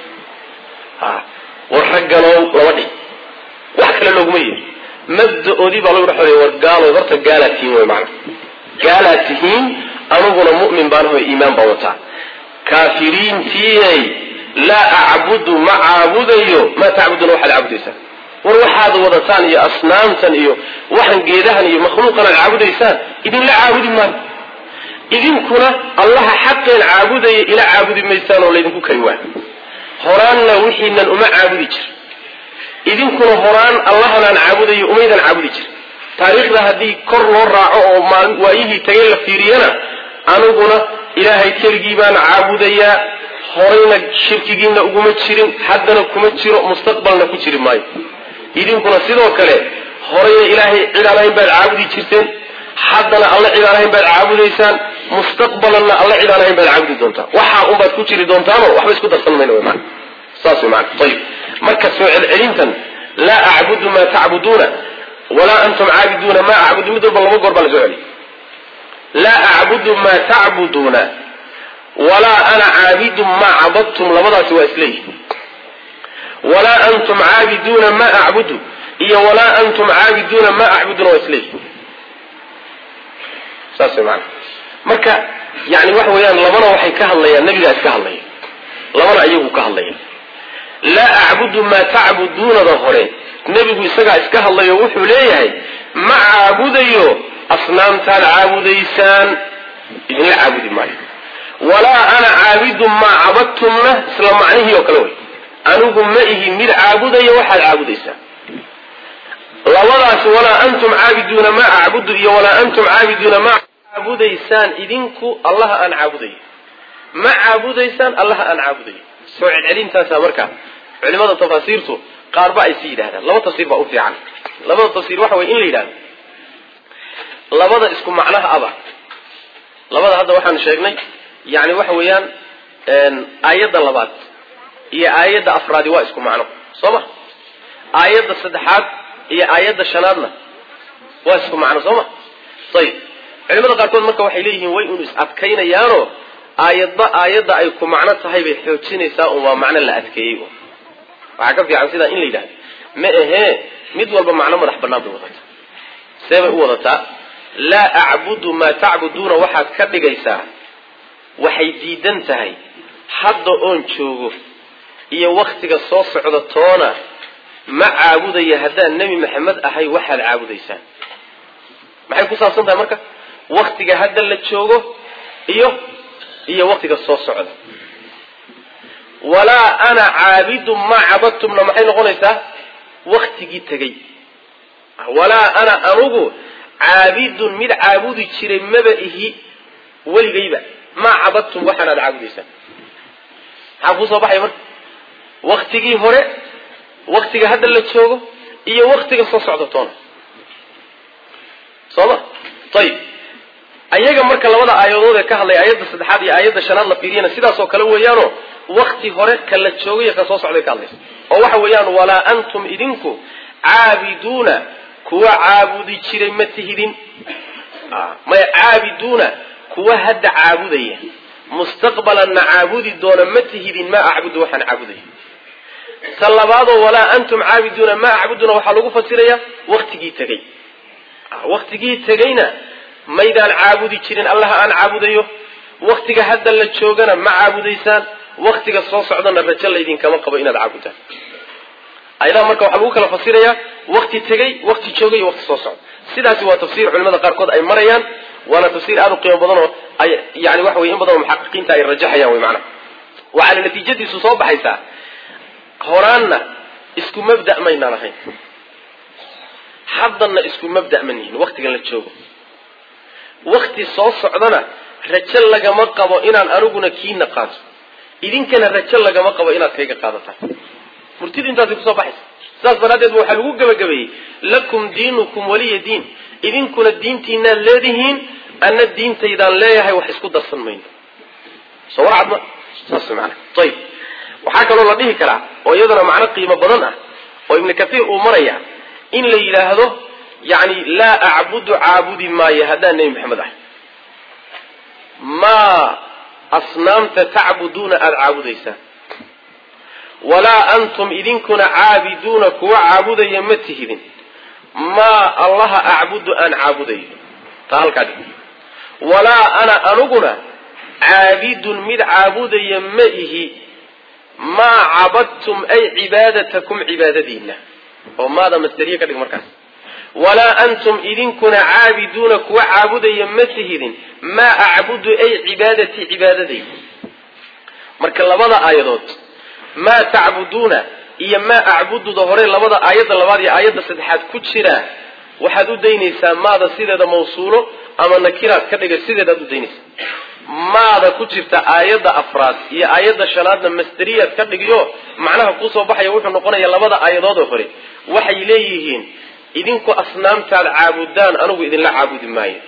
warragalow lama dhig wax kale loogu yeeyo mabdaoodi baa lagu dhaxlay war gaalo horta gaalatiin way macna gaalatiin anuguna mu'min baan oo iimaan baa wata kaafiriin tiyay la a'budu ma'abudayo ma ta'buduna waxa a'budaysa war waxaad wadataan iyo asnaamtan iyo waxan geedahan iyo makhluuqan a'budaysaan idin la a'budi ma idinkuna allaha xaqeen caabudayo ila caabudi maysaan oo leedinku kari waa horaanna wixiinan uma caabudi jir idinkuna horaan allahana caabudayo umaydan caabudi jir taariikhda hadii kor loo raaco oo waayihii tagay la fiiriyana anuguna ilaahay keligii baan caabudaya horayna shirkigiina uguma jirin haddana kuma jiro mustaqbalna ku jiri maayo idinkuna sidoo kale horayna ilaahay cilaalayn baad caabudi jirteen haddana alla cilaalayn baad caabudaysaan mustaqbalna alla cilaalayn baad caabudi doontaa waxa uu baad ku jiri doontaan waxba isku darsan mayno way macna saas way macna tayib marka soo celintan la a'budu ma ta'buduna wala antum aabiduna ma a'budu midba laba goor baa la soo celi la a'budu ma ta'buduna wala ana aabidu ma abadtum labadaasi waa islay wala antum aabiduna ma a'budu iyo wala antum aabiduna ma a'buduna waa islay saas way macna marka yani wax weeyaan labana waxay ka hadlayaan nabiga iska hadlay labana ayagu ka hadlay la a'budu ma ta'buduna hore nabigu isaga iska hadlayo wuxuu leeyahay ma aabudayo asnaamtaan aabudaysaan idin la aabudi maayo wala ana aabidu ma abadtumna isla macnihi oo kale way anigu ma ihi mid aabudayo waxaad aabudaysaan labadaas wala antum aabiduna ma aabudu iyo wala antum aabiduna ma عبوديسان إذنكو الله أن عبودي ما عبوديسان الله أن عبودي سوء العلم تاسا مركا علماء التفاسيرته قاربا يسيد هذا لما تصير بأوفي عنه لما تصير وحوي إن ليلان لما اسكم معناها أبا لما هذا وحن شيخني يعني وحويان آيات اللبات هي آيات أفراد واسكم معناه صمح آيات الصدحات هي آيات الشنادنا واسكم معناه صمح طيب علماء قاركود marka waxay leeyihiin way uu is adkaynayaano aayada ay ku macna tahay bay xoojinaysaa oo waa macna la adkeeyo waxa ka fiican sida in la yiraahdo ma ahe mid walba macna madax banaan buu wataa sabab uu wataa la a'budu ma ta'buduna waxa ka dhigaysaa waxay diidan tahay hadda oon joogo iyo waqtiga soo socda toona ma aabudayo haddaan nabi maxamed ahay waxaad aabudaysaan maxay ku saabsan tahay marka waqtiga hadda la joogo iyo waqtiga soo socda wala ana aabidu ma abadtum ma maxay noqonaysaa waqtigi tagay wala ana anugu aabidun mid aabudi jiray maba ihi waligayba ma abadtum waxana aabudaysan hafu soo baxay marka waqtigi hore waqtiga hadda la joogo iyo waqtiga soo socda toona soo طيب ayaga marka labada aayadood ee ka hadlay aayada saddexaad iyo aayada shanaad la fiiriyana sidaas oo kale weeyaano waqti hore kala joogay ka soo socday ka hadlay oo waxa weeyaan wala antum idinku aabiduna kuwa aabudi jiray ma tihidin ma aabiduna kuwa hadda aabudaya mustaqbalanna caabudi doona ma tihidin maa acbudu waxaan caabudayo. ta labaadoo walaa antum caabiduuna maa acbuduna waxaa lagu fasirayaa waktigii tegayna maydaan caabudi jirin allaha aan caabudayo, waktiga hadda la joogana ma caabudaysaan, waktiga soo socdana rajo laydinkama qabo inaad caabudaan. ayadaha marka waxaa lagu kala fasirayaa wakti tegay, wakti joogay iyo wakti soo socda. sidaasi waa tafsiir culimada qaarkood ay marayaan, waana tafsiir aada u qiimo badan oo ay yani waxa weye in badan oo muxaqiqiinta ay rajaxayaan wey macnaha. waxaana natiijadiisu soo baxaysaa horaanna isku mabda maynaan ahayn, haddanna isku mabda ma nihin waktigan la joogo. wakti soo socdana rajo lagama qabo inaan aniguna kiina qaato, idinkana rajo lagama qabo inaad kayga qaadataan. murtidu intaasay kusoo baxaysa. sidaas daraaddeed ba waxaa lagu gebagabeeyey lakum diinukum waliya diin, idinkuna diintiinaad leedihiin, anna diintaydaan leeyahay, wax isku darsan mayno. soo warcad ma saas macana. ayib waxaa kaloo la dhihi karaa oo iyadana macno qiimo badan ah oo ibnu kathiir uu maraya in la yidhaahdo yani laa acbudu caabudi maayo haddaan nebi maxamed ahay. maa asnaamta tacbuduuna aada caabudaysaan, walaa antum idinkuna caabiduuna kuwa caabudaya ma tihidin maa allaha acbudu aan caabudayo. taa halkaa dhig. walaa ana aniguna caabidun mid caabudaya ma ihi maa cabadtum ay cibaadatakum cibaadadiina, oo maada masderiye ka dhig markaas. walaa antum idinkuna caabiduuna kuwa caabudaya ma tihidin maa acbudu ay cibaadatii cibaadadayda. marka labada aayadood maa tacbuduuna iyo maa acbududa hore labada aayadda labaad iyo aayadda saddexaad ku jira waxaad u daynaysaa maada sideeda mawsuulo ama nakiraad ka dhiga sideedaad u daynaysaa. maada ku jirta aayadda afraad iyo aayadda shanaadna masderiyaad ka dhigiyo macnaha kusoo baxaya wuxuu noqonaya labada aayadood oo hore waxay leeyihiin idinku asnaamtaad caabudaan anigu idinla caabudi maayo,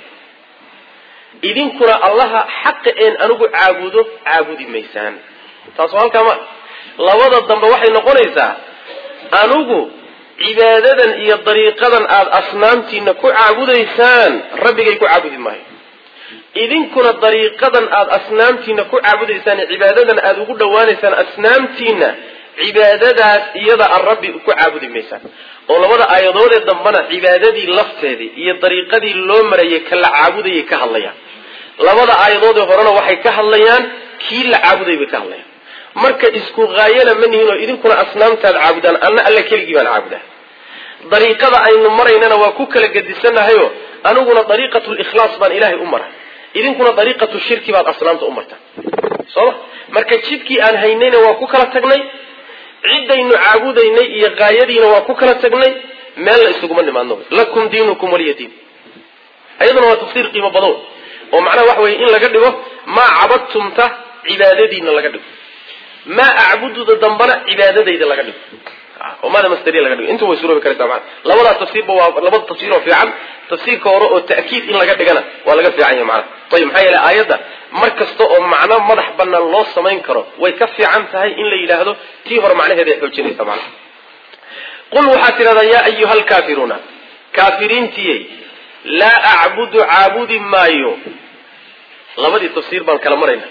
idinkuna allaha xaqa een anigu caabudo caabudi maysaan. taas waa halkaa ma. labada dambe waxay noqonaysaa anigu cibaadadan iyo dariiqadan aada asnaamtiina ku caabudaysaan rabbigay ku caabudi maayo, idinkuna dariiqadan aada asnaamtiina ku caabudaysaan cibaadadan aada ugu dhawaanaysaan asnaamtiina cibaadadaas iyada aan rabbi ku caabudi maysaan. oo labada aayadoodee dambena cibaadadii lafteedii iyo dariiqadii loo marayay ka la caabudayay ka hadlayaan. labada aayadoodee horena waxay ka hadlayaan kii la caabuday bay ka hadlayaan. marka isku haayana ma nihin oo idinkuna asnaamtaad caabudaan, anna alla keligii baan caabudaa. dariiqada aynu maraynana waa ku kala gedisanahayo aniguna dariiqatu likhlaas baan ilaahay u mara, idinkuna dariiqatu shirki baad asnaamta u martaa. sooma marka jidkii aan haynayna waa ku kala tagnay, ciddaynu caabudaynay iyo gaayadiina waa ku kala tagnay, meel la isuguma nimaadno. lakum diinukum waliya diin ayaduna waa tafsiir qiimo badan oo macnaha waxa weye in laga dhigo maa cabadtumta cibaadadiina laga dhigo, maa acbududa dambana cibaadadayda laga dhigo, oo maada masderiya laga dhigo. inta way suroobi karaysaa macana. labada tafsiirba waa labada tafsiir oo fiican. tafsiirka hore oo ta'kiid in laga dhigana waa laga fiican yahay macana. ayib maxaa yeelay aayadda mar kasta oo macno madax banaan loo samayn karo way ka fiican tahay in la yidhaahdo tii hore macnaheeda ay xoojinaysa macana. qul waxaad tidhahdaa yaa ayuha alkaafiruuna kaafiriintiyey laa acbudu caabudi maayo. labadii tafsiir baan kala marayna,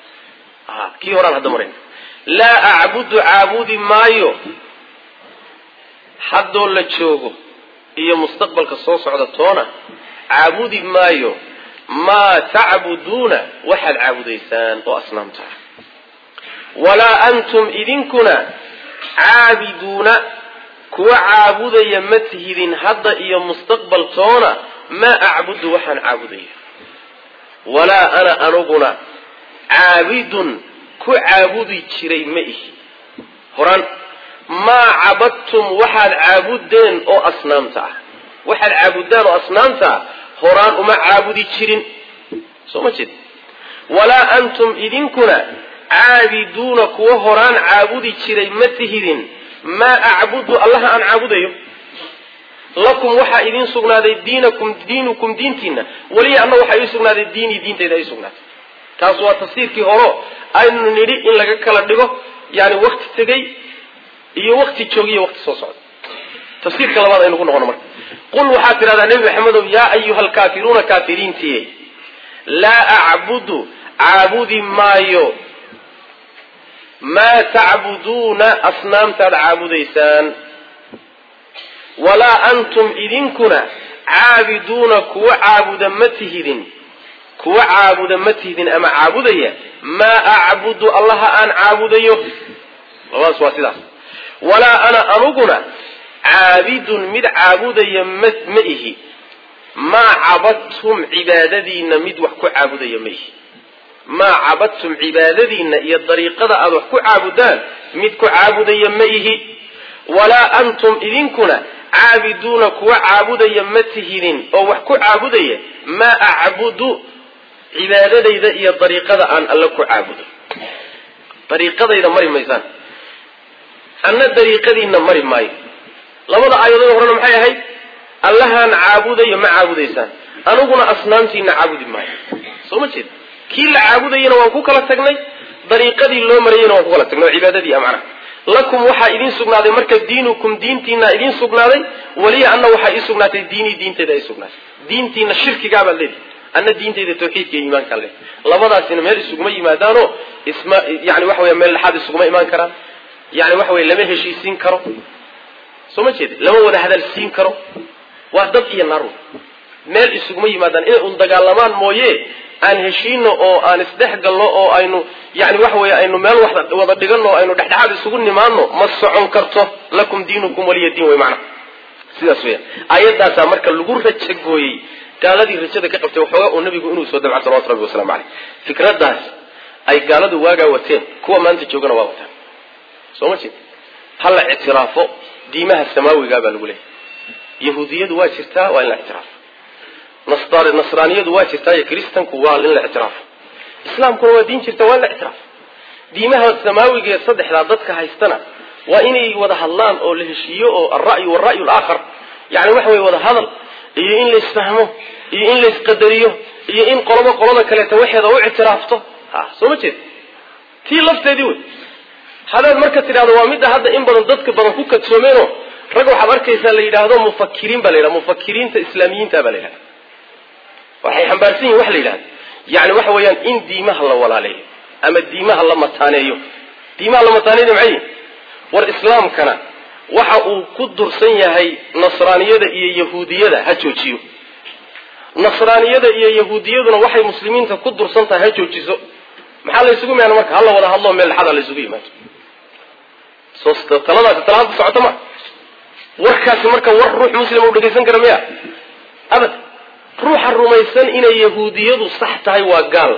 kii horaan hadda marayna. laa acbudu caabudi maayo haddoo la joogo iyo mustaqbalka soo socda toona caabudi maayo maa tacbuduuna waxaad caabudaysaan oo asnaamta ah. walaa antum idinkuna caabiduuna kuwa caabudaya ma tihidin hadda iyo mustaqbal toona maa acbudu waxaan caabudaya. walaa ana aniguna caabidun ku caabudi jiray ma ihi horaan maa cabadtum waxaad caabudeen oo asnaamta ah, waxaad caabudaan oo asnaamta ah horaan uma caabudi jirin. soo ma jeed. walaa antum idinkuna caabiduuna kuwa horaan caabudi jiray ma tihidin maa acbudu allaha aan caabudayo. lakum waxaa idin sugnaaday diinukum diintiina, waliya anna waxaa ii sugnaaday diinii diintayda ii sugnaatay. taas waa tafsiirkii horo aynu nidhi in laga kala dhigo yani wakti tegay iyo wakti joogiyo wakti soo socda. tafsiirka labaad aynu ku noqono marka. qul waxaad tidhahdaa nebi maxamedow yaa ayuha alkaafiruuna kaafiriintiye laa acbudu عابدي مايو ما تعبدون أصنام عابديسان ولا أنتم إذنكنا عابدون كوا عابدا متهدين كوا عابدا متهدين أما عابدية ما أعبد الله أن عابديه الله سواسي ولا أنا أرقنا عابد مد عابدية مئه ما عبدتم عبادتين مد وحكو عابدية مئه ما عبدتم عبادتين إيا الطريقة أن وحكو عابدان مدكو عابدية مئه ولا أنتم إذنكنا عابدون كوا عابدية متهدين أو وحكو عابدية ما أعبد عبادتين إيا الطريقة أن ألكو عابد طريقة إذا مري ميزان أن الطريقة إذا مري ماي لماذا أيضا يقولون محايا هاي الله أن عابدية ما عابديسان أنا قلنا أصنامتي إن عابد ماي سوما جيد كل عابدين وانكوك لتقني طريقة اللو مريين وانكوك لتقني عبادتي أمعنا لكم وحا إذين سقنادي مركز دينكم دينتنا إذين سقنادي ولي أن وحا إذين سقنادي دين تيدا إذين سقنادي دينتنا الشرك قابل لدي أن الدين تيدا توحيد إيمان كان له لبدا سينا ميل السقمي إيمادانو يعني وحوية ميل الحاد السقمي إيمان كران يعني وحوية لميه شيء سين كرو سوما جيد لما وده هذا السين كرو وهدب إيا النارو meel isugu yimaadaan in uu dagaalamaan mooyee aan heshiino oo aan isdhex galno oo aynu yaani wax weey aynu meel wada dhigano aynu dhaxdhaxad isugu nimaano ma socon karto lakum diinukum waliya diin way macna sidaas weey ayadaas marka lagu rajagooyay gaaladii rajada ka qabtay waxa uu nabigu inuu soo dabacay sallallahu alayhi wasallam fikradaas ay gaaladu waaga wateen kuwa maanta joogana waa wataan soo ma jeed hal i'tiraafo diimaha samaawiga baa lagu leeyahay yahuudiyadu waa jirtaa waa in la i'tiraafo نصرانية واجهة يا كريستان كوال إن الاعتراف إسلام كوا دين شرط ولا اعتراف دينها السماوي جي صدق حلادتك هايستنا وإني وضح الله أو الهشيء أو الرأي والرأي الآخر يعني وحوي وضح هذا إن ليس فهمه إن ليس قدريه إن قلبه كلا توحد أو اعترافته سمعت في لفظ ديوي هذا المركز هذا وامد هذا إن بنضدك بنفوك تسمينه رجع حبرك يسأل هذا مفكرين بليلا مفكرين إسلاميين تبليلا waxay xambaarsan wax la yiraahdo yaani waxa weeyaan in diimaha la walaaleeyo ama diimaha la mataaneeyo diimaha la mataaneeyo macay war islaamkana waxa uu ku dursan yahay nasraaniyada iyo yahuudiyada ha joojiyo nasraaniyada iyo yahuudiyaduna waxay muslimiinta ku dursan tahay ha joojiso maxaa la isugu meeyaan marka hal wada hadlo meel xad la isugu yimaado soo talada socoto ma warkaasi marka war ruux muslim oo dhageysan kara miya abad روح الرميسان إن يهودية صحتها وقال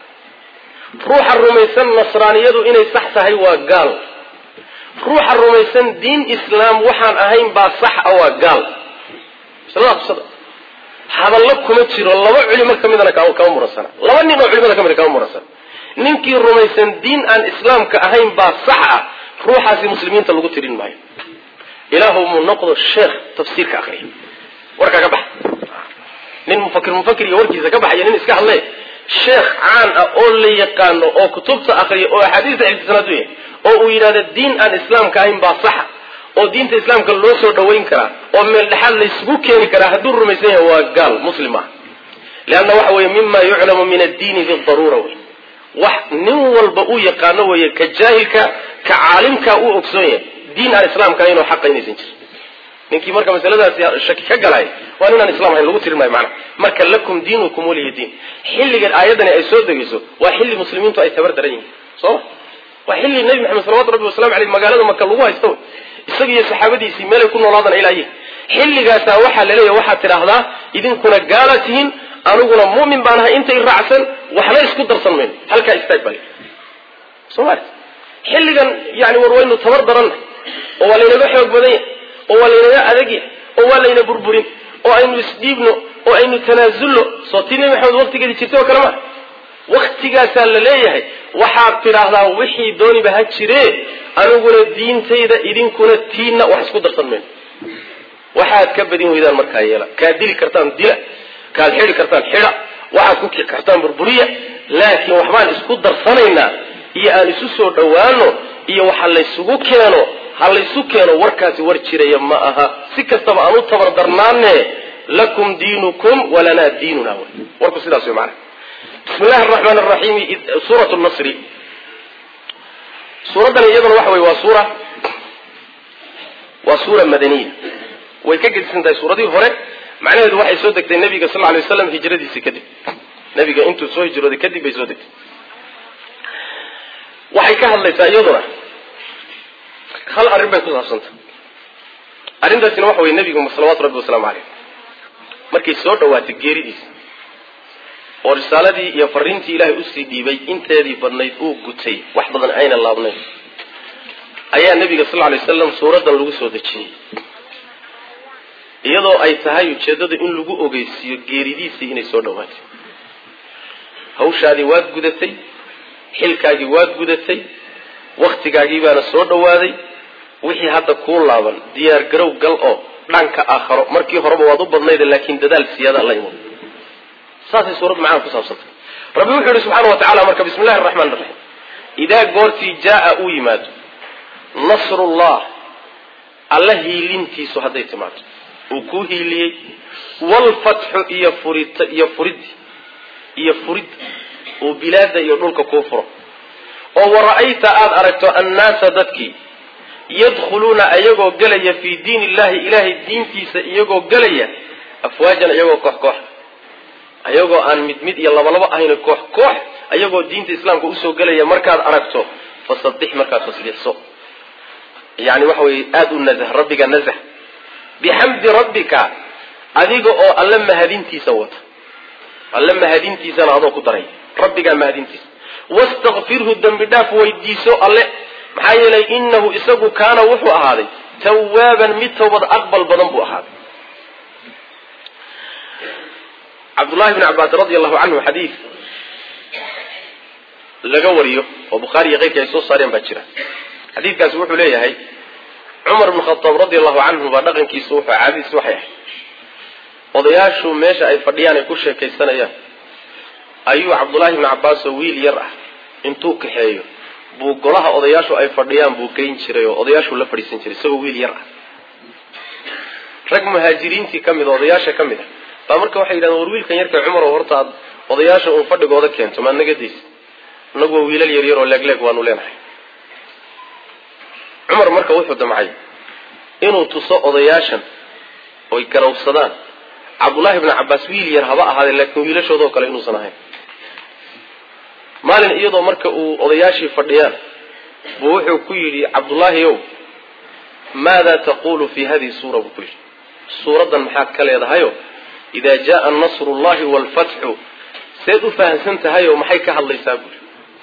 روح الرميسان نصرانية إن صحتها وقال روح الرميسان دين إسلام وحان أهين با صح وقال صلى الله هذا الله كمتشير الله علمك كمدنا كأو مرسنا الله أني علمك كمدنا كأو مرسنا نمكي الرميسان دين عن إسلام كأهين با صح روح هذه مسلمين تلقوا ترين معي إله من نقض الشيخ تفسير كأخرين وركا كبح nin mufakir warkiisa ka baxay nin iska hadlay sheekh aan oo la yaqaan oo kutubta akhriyo oo xadiis iltisanad weey oo uu yiraahdo diin aan islaamka ahayn baa sax oo diinta islaamka loo soo dhaweyn kara oo meel dhaxal la isugu keeni kara haduu rumaysan yahay waa gaal muslima laana waxa weey mimma yu'lamu min ad-din bi darura weey wax nin walba uu yaqaan weey ka jaahilka ka caalimka uu ogsoon yahay diin aan islaamka ahayn oo xaqaynaysan jir ninkii marka masaladaas shaki ka galay waa inaan islaam ahayn lagu tirinay macna marka lakum diinukum waliya diin xilliga aayadana ay soo degayso waa xilli muslimiintu ay tabar daran yihiin soo waa xilli nabi maxamed sallallahu alayhi wasallam ali magaalada Makka lagu haysto isaga iyo saxaabadiisii meel ku noolaadaan ilaahay xilligaas waxa la leeyahay waxa tiraahdaa idinkuna gaalatihiin anuguna muumin baan ahay intay raacsan wax la isku darsanmeen halka istaaqbal soo xilligan yaani warwaynu tabar daran oo wala inaga xoog badan oo walaynaa adagi oo walayna burburin oo aynu isdiibno oo aynu tanaasulno sootina maxamed waqtigeedii jirtay oo kale ma waqtigaas la leeyahay waxa tiraahdaa wixii dooniba ha jiree aniguna diintayda idinkuna tiina wax isku darsanmeen waxaad ka badin weydaan markaa yeela ka dili kartaan dila ka xiri kartaan xira waxa ku kici kartaan burburiya laakiin waxbaan isku darsanaynaa iyo aan isu soo dhawaano iyo waxa la isugu keeno هل يسكن وركاس ورشريا معها سكتب أنو تبردرنان لكم دينكم ولنا ديننا وركو سيدا سوى معنا بسم الله الرحمن الرحيم سورة النصر سورة يدنا وحوي وسورة مدنية ويكجد سنتي سورة دي هوري معناها دو waxay soo degtay nabiga sallallahu alayhi wasallam hijradiisa kadib nabiga intuu soo hijrooday kadib bay soo degtay waxay ka hadlaysaa iyaduna hal arrin bay ku saabsantay arrintaasina waxa way nabiga sallallahu alayhi wasallam markay soo dhawaatay geeridiisa oo risaaladii iyo fariintii Ilaahay u sii dhiibay inteedii badnayd uu gutay wax badan ayna laabnay ayaa nabiga sallallahu alayhi wasallam suuradan lagu soo dejiyay iyadoo ay tahay ujeedada in lagu ogeysiyo geeridiisii inay soo dhawaatay hawshaadii waad gudatay xilkaagii waad gudatay waqtigaagii baana soo dhawaaday wixii hadda ku laaban diyaar garow gal oo dhanka aakhiro markii horeba waad u badnayd laakiin dadaal siyaada la yimid saasi suurad macaan ku saabsantay rabbi wuxuu yiri subhanahu wa ta'ala marka bismillaahir rahmaanir rahiim idaa goortii jaa u yimaado nasrullah allahi lintiisu haday timaado وكو هيلي والفتح يفرد وبلاد يدولك كفر ورأيت أرأيت الناس ذاتك يدخلون أيقو قليا في دين الله إله الدين تيس أيقو قليا أفواجا أيقو كوح أيقو أن مدمد يلا بلبا أهين كوح أيقو دين الإسلام كوسو قليا مركز أرأيته فصدح مركز تصديح سو يعني وحوي آدو النزه ربك النزه بحمد ربك أذيك أو ألم هدينتي سوت ألم هدينتي سنة هذا قدري ربك ما هدينتي واستغفره الذنب داف ويديسو الله محايا إنه إسقو كان وحو هذا توابا متوبة أقبل بذنبه هذا عبد الله بن عباس رضي الله عنه حديث لقوريه وبخاري غير كيسو صارين باتشرا حديث كاسوح ليه هاي عمر بن الخطاب رضي الله عنه بدقن كيسوح عادي صحيح odayaashu meesha ay fadhiyaan ay ku sheekaysanayaan ayuu Abdullah ibn Abbas wiil yar ah intuu kaxeeyo buu golaha odayaashu ay fadhiyaan buu geyn jiray oo odayaashu la fadhiisan jiray isagoo wiil yar ah rag muhaajiriintii kamid odayaasha kamid ah marka waxay yiraahdeen war wiilkan yarka Umar oo horta odayaasha uu fadhigooda keento ma naga diis anagoo wiilal yar yar oo leeg waanu leenahay Umar marka wuxuu damcay inuu tuso odayaashan oo ay garawsadaan Abdullah ibn Abbas wiil yar haba ahaade laakiin wiilashooda kale inuu sanahay maalin iyadoo marka uu odayaashii fadhiyaan buu wuxuu ku yiri Abdullah yow maada taqulu fi hadhihi sura buu yiri suradan maxaa ka leedahayo ida jaa an-nasrullahi wal fathu saydu fahansantahayo maxay ka hadlaysaa buu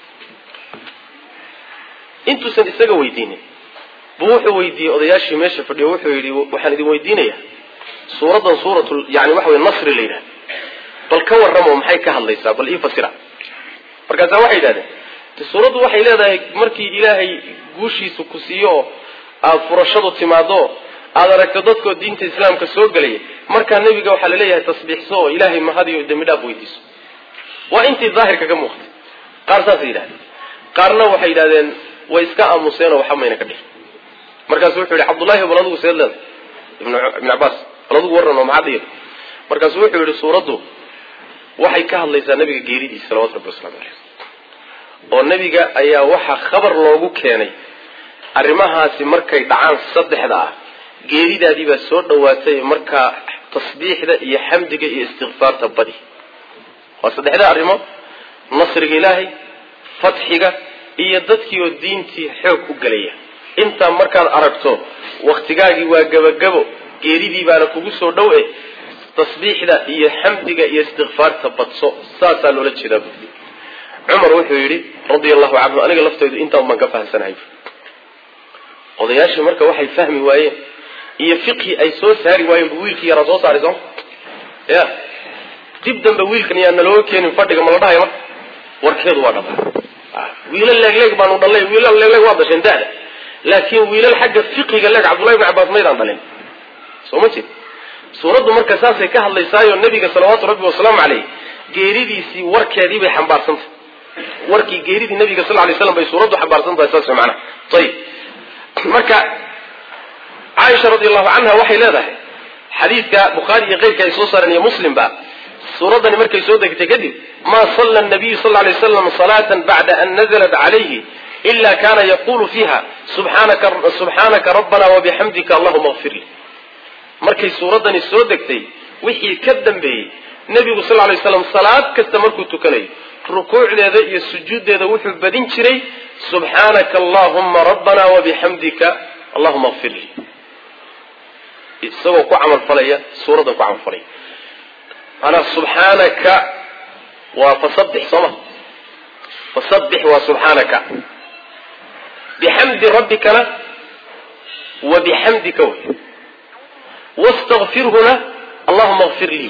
intuu san isaga weydiinay buu wuxuu weydiiyay odayaashii meesha fadhiyo wuxuu yiri waxaan idin weydiinayaa suuradan suuratul yaani waxa way nasr leeyahay bal ka warramo maxay ka hadlaysaa bal ii fasira markaas waxay yiraahdeen suuradu waxay leedahay markii Ilaahay guushiisu ku siiyo aad furashadu timaado aad aragto dadka diinta islaamka soo galay marka nabiga waxa la leeyahay tasbiixso Ilaahay ma hadiyo dambi dhaaf weydiiso waa intii zaahirka ka muuqday qaar saas yiraahdeen qaarna waxay yiraahdeen way iska aamuseen oo waxa mayna ka dhig markaas wuxuu yiri Abdullah ibn Abu Sayyid ibn Abbas radu warano maadiir markaas wuxuu yiri suuradu waxay ka hadlaysaa nabiga geeridiisa sallallahu alayhi wasallam oo nabiga ayaa waxa khabar loogu keenay arimahaasi markay dhacaan saddexda ah geeridaadii baa soo dhawaatay marka tasbiixda iyo xamdiga iyo istighfaarta badi waa saddexda arimo nasriga Ilaahay fatxiga iyo dadkii oo diintii xoog u galaya inta markaad aragto waqtigaagii waa gabagabo geeridii baana kugu soo dhaw tasbiixda iyo xamdiga iyo istighfaarta badso saasa loola jeedaa Umar wuxuu yiri radiyallahu anhu aniga laftaydu inta ma ka fahansanahay odayaashu marka waxay fahmi waayeen iyo fiqhi ay soo saari waayeen wiilkii yar soo saariso ya dib dambe wiilkan yaa naloo keenin fadhiga ma la dhahay ma warkeedu waa dhaba wiilal leeg baanu dhalay wiilal leeg waa dashan daada laakiin wiilal xagga fiqhiga leeg Abdullah ibn Abbas meedan dhalin soomati suuradu marka saasay ka hadlaysaayo nabiga sallallahu alayhi wasallam geeridiisi warkeedii bay xambaarsantahay warkii geeridii nabiga sallallahu alayhi wasallam bay suuradu xambaarsantahay saas macna tayib marka Aisha radiyallahu anha waxay leedahay xadiidka Bukhari iyo qeyrka ay soo saareen Muslim ba سورة مركي سودة كتكدب ما صلى النبي صلى الله عليه وسلم صلاة بعد أن نزلت عليه إلا كان يقول فيها سبحانك ربنا وبحمدك اللهم اغفر لي. مركي سورة السودة كتي وحي كدن به النبي صلى الله عليه وسلم صلاة كستمركو تكلي ركوع هذا السجود هذا وحي بدين شري سبحانك اللهم ربنا وبحمدك اللهم اغفر لي. سوى كعمل فليا سورة كعمل فليا أنا سبحانك وفصبح صمه فصبح وسبحانك بحمد ربك له وبحمدك واستغفره له اللهم اغفر لي.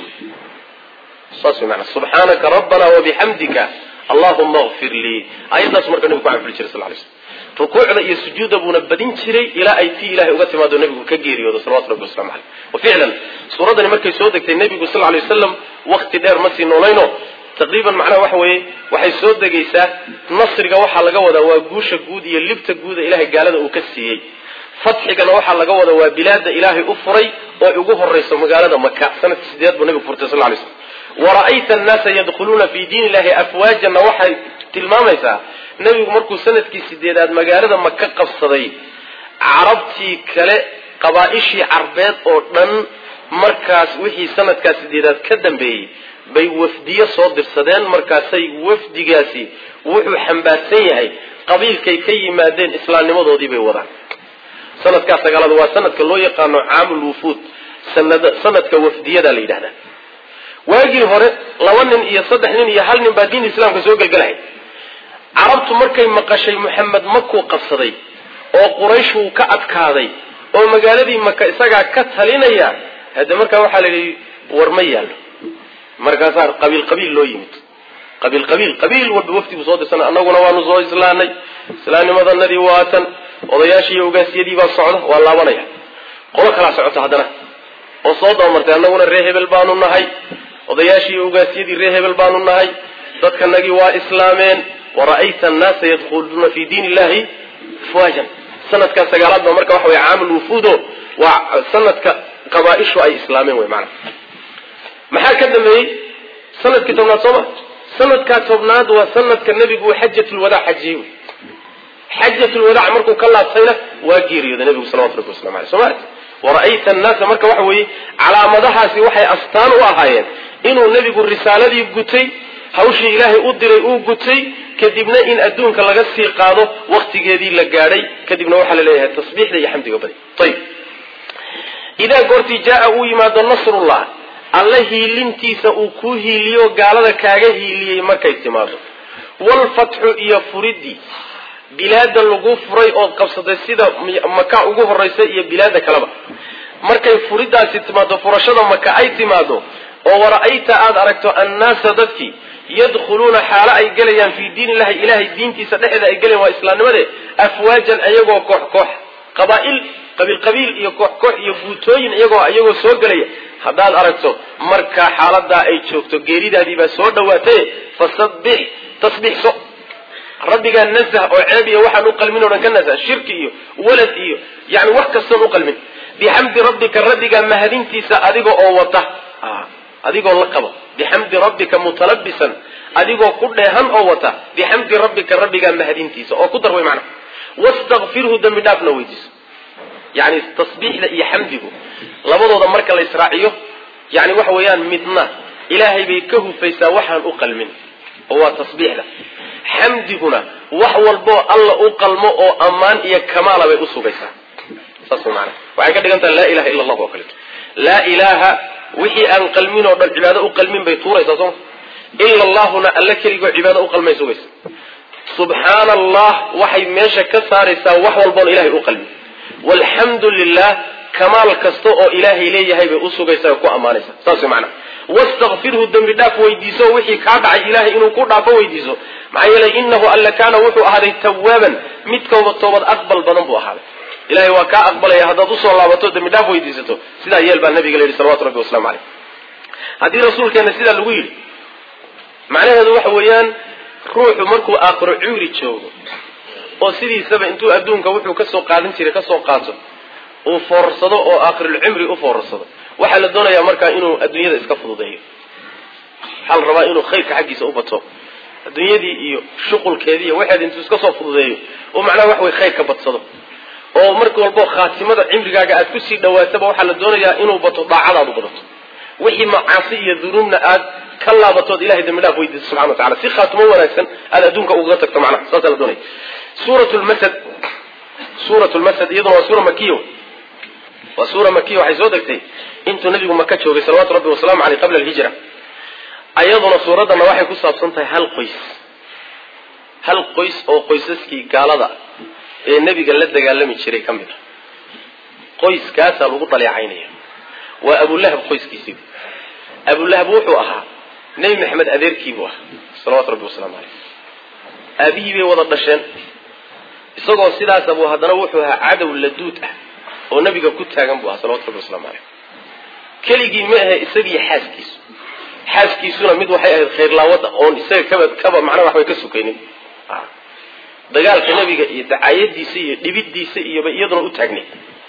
صاصي معنا سبحانك ربنا وبحمدك اللهم اغفر لي. أيضا سمرك النبي صلى الله عليه وسلم ركوع ذا سجود أبو نبدين شري إلى أي في إله وقت ما دون النبي كجيري وذا صلوات ربي والسلام عليه. وفعلا سورة المركي سودك النبي صلى الله عليه وسلم وقت دار مسي نولينه تقريبا معنا وحي سودة جيسة نصر جوح على جودة وجوش جودي اللبت جودة إله جالده وكسيه فتح جنوح على جودة وبلاد إله أفري ويجوه الرئيس مجالده مكة سنة سديات بالنبي صلى الله عليه وسلم. ورأيت الناس يدخلون في دين الله أفواجا وحي tilmaamaysaa nabigu markuu sanadkii 8aad magaalada Makka qabsaday carabtii kale qabaa'ishii carbeed oo dhan markaas wixii sanadkaas 8aad ka dambeeyay bay wafdiye soo dirsadeen markaasay wafdigaasi wuxuu xambaarsan yahay qabiilkay ka yimaadeen islaamnimadoodii bay wadaan. sanadkaas sagaalad waa sanadka loo yaqaano aamul wufuud sanadka wafdiyada la yiraahdo. waagii hore 2 nin iyo 3 nin iyo 1 nin baa diin islaamka soo galgalay. carabtu markay maqashay Muhammad Makku qabsaday oo Quraysh uu ka adkaaday oo magaaladii Makka isaga ka talinaya hada markaa waxa la yiri warma yaalo markaas qabiil loo yimid qabiil walba waftigu soo dirsan annaguna waanu soo islaamnimadii waatan odayaashii ugaasiyadii baa socda waa laabanaya qolo kala socota hadana oo soo doomartay annaguna reer hebel baanu nahay odayaashii ugaasiyadii reer hebel baanu nahay dadkanagi waa islaameen. ورأيت الناس يدخلون في دين الله فواجا سنة كسجالات بمركة وحوي عامل وفوده وسنة قبائش أي إسلامين ومعنى ما حكذا مي سنة كتبنا صومة سنة كتبنا وسنة كالنبي هو حجة الوداع حجيو حجة الوداع مركو كلا صيلة واجيري هذا النبي صلى الله عليه وسلم عليه سمعت. ورأيت الناس مركة وحوي على مدحها وحي أستان وأهايين إنه النبي الرسالة دي بقتي hawshii ilaahay u diray uu gutay kadibna in adduunka laga sii qaado waqtigeedii la gaaray kadibna waxa la leeyahay tasbiixda iyo xamdiga badi. tayib ida goortii jaa uu yimaado nasrullah allahi lintiisa uu ku hiiliyo gaalada kaaga hiiliyay markay timaado wal fathu iyo furidi bilaada lagu furay oo qabsaday sida Makka ugu horeysay iyo bilaada kaleba markay furidaasi timaado furashada Makka ay timaado oo warayta aad aragto annaas dadkii يدخلون حالة أي جليان في دين الله إلهي دين تي سدحة أي جليان وإسلام نمده أفواجا أيجوا كح قبيل يكح يبوتين أيجوا سوق جليا هذا الأرض مركا حالة دا أي شوف تجريد هذه بس سود واتي فصبح تصبح سو ربي قال نزه أو عابي واحد نقل منه ولكن نزه شركي ولد يعني وحكة سو نقل منه بحمد ربك ربي قال مهدين تي سأديجوا أو وطه adigoo la qabo bihamdi rabbika mutalabbisan adigoo ku dheehan oo wata bihamdi rabbika rabbiga mahadintiisa oo ku darway macna wastaghfirhu dambi dhaafna weydiis yani tasbiixda iyo xamdigu labadooda marka la israaciyo yani waxa weeyaan midna ilaahay bay ka hufaysaa waxaan u qalmin oo waa tasbiixda xamdiguna wax walbo alla u qalmo oo amaan iyo kamaal bay u sugaysaa saas macna waxay ka dhigantaa la ilaha illa allah oo kale la ilaha wixii aan qalmin oo dhan cibaado u qalmin bay tuuraysaa soo illa allahuna alla kaligo cibaado u qalmay sugaysa subhanallah waxay meesha ka saaraysaa wax walba oo ilaahay u qalmin walhamdulillah kamaal kasto oo ilaahay leeyahay bay u sugaysaa ku amaanaysaa saas macna wastaghfirhu dambi dhaaf weydiiso wixii ka dhacay ilaahay inuu ku dhaafo weydiiso maxaa yeelay innahu alla kana wuxuu ahaaday tawwaban mid toobad aqbal badan buu ahaaday إلهي وكا أقبل يا هذا تصل الله وتود من دافع يديسته سيدا يلبى النبي قال لي صلوات ربي والسلام عليه هذه رسول كان سيدا الويل معناه هذا وحويان روح مركو آخر عوري تشوه وسيدي سبع انتو أدون كوحو كسو قادم تيري كسو قاتل وفرصده أو آخر العمر وفرصده وحل الدنيا يا مركا إنه الدنيا إسكفضوا ضيه hal rabaa inuu khayrka xaqiisa u bato dunyadii iyo shuqulkeedii iyo waxaad intuu iska soo fududeeyo oo macnaha wax way khayr ka badsado oo markii walba khaatimada cimrigaaga aad ku sii dhawaataba waxa la doonayaa inuu bato daacadaadu badato wixii macaasi iyo dunuubna aad ka laabatood ilaahay dambi dhaaf weydiiso subxana wa ta'ala si khaatimo wanaagsan aad adduunka uga tagto macnaha saas la doonaya suuratul masad iyaduna waa suura makiyo waxay soo degtay intuu nabigu maka joogay salawaatu rabbi wasalaamu caleyh qabla alhijra ayaduna suuradana waxay ku saabsan tahay hal qoys oo qoysaskii gaalada ee nabiga la dagaalami jiray ka mid ah qoyskaasaa lagu dhaleecaynaya waa abulahab qoyskiisii abulahab wuxuu ahaa nebi maxamed adeerkiibuu ahaa salawaatu rabbi wasalaamu caleyh aabihii bay wada dhasheen isagoo sidaas abuu haddana wuxuu ahaa cadow laduud ah oo nabiga ku taagan buu ahaa salawatu rabbi wasalaamu caleyh keligii ma ahe isagii xaaskiisuna mid waxay ahayd khayrlaawada oon isaga kaba macnaha waxbay ka sukaynin dagaalka nabiga iyo dacaayadiisa iyo dhibidiisa iyoba iyaduna u taagnay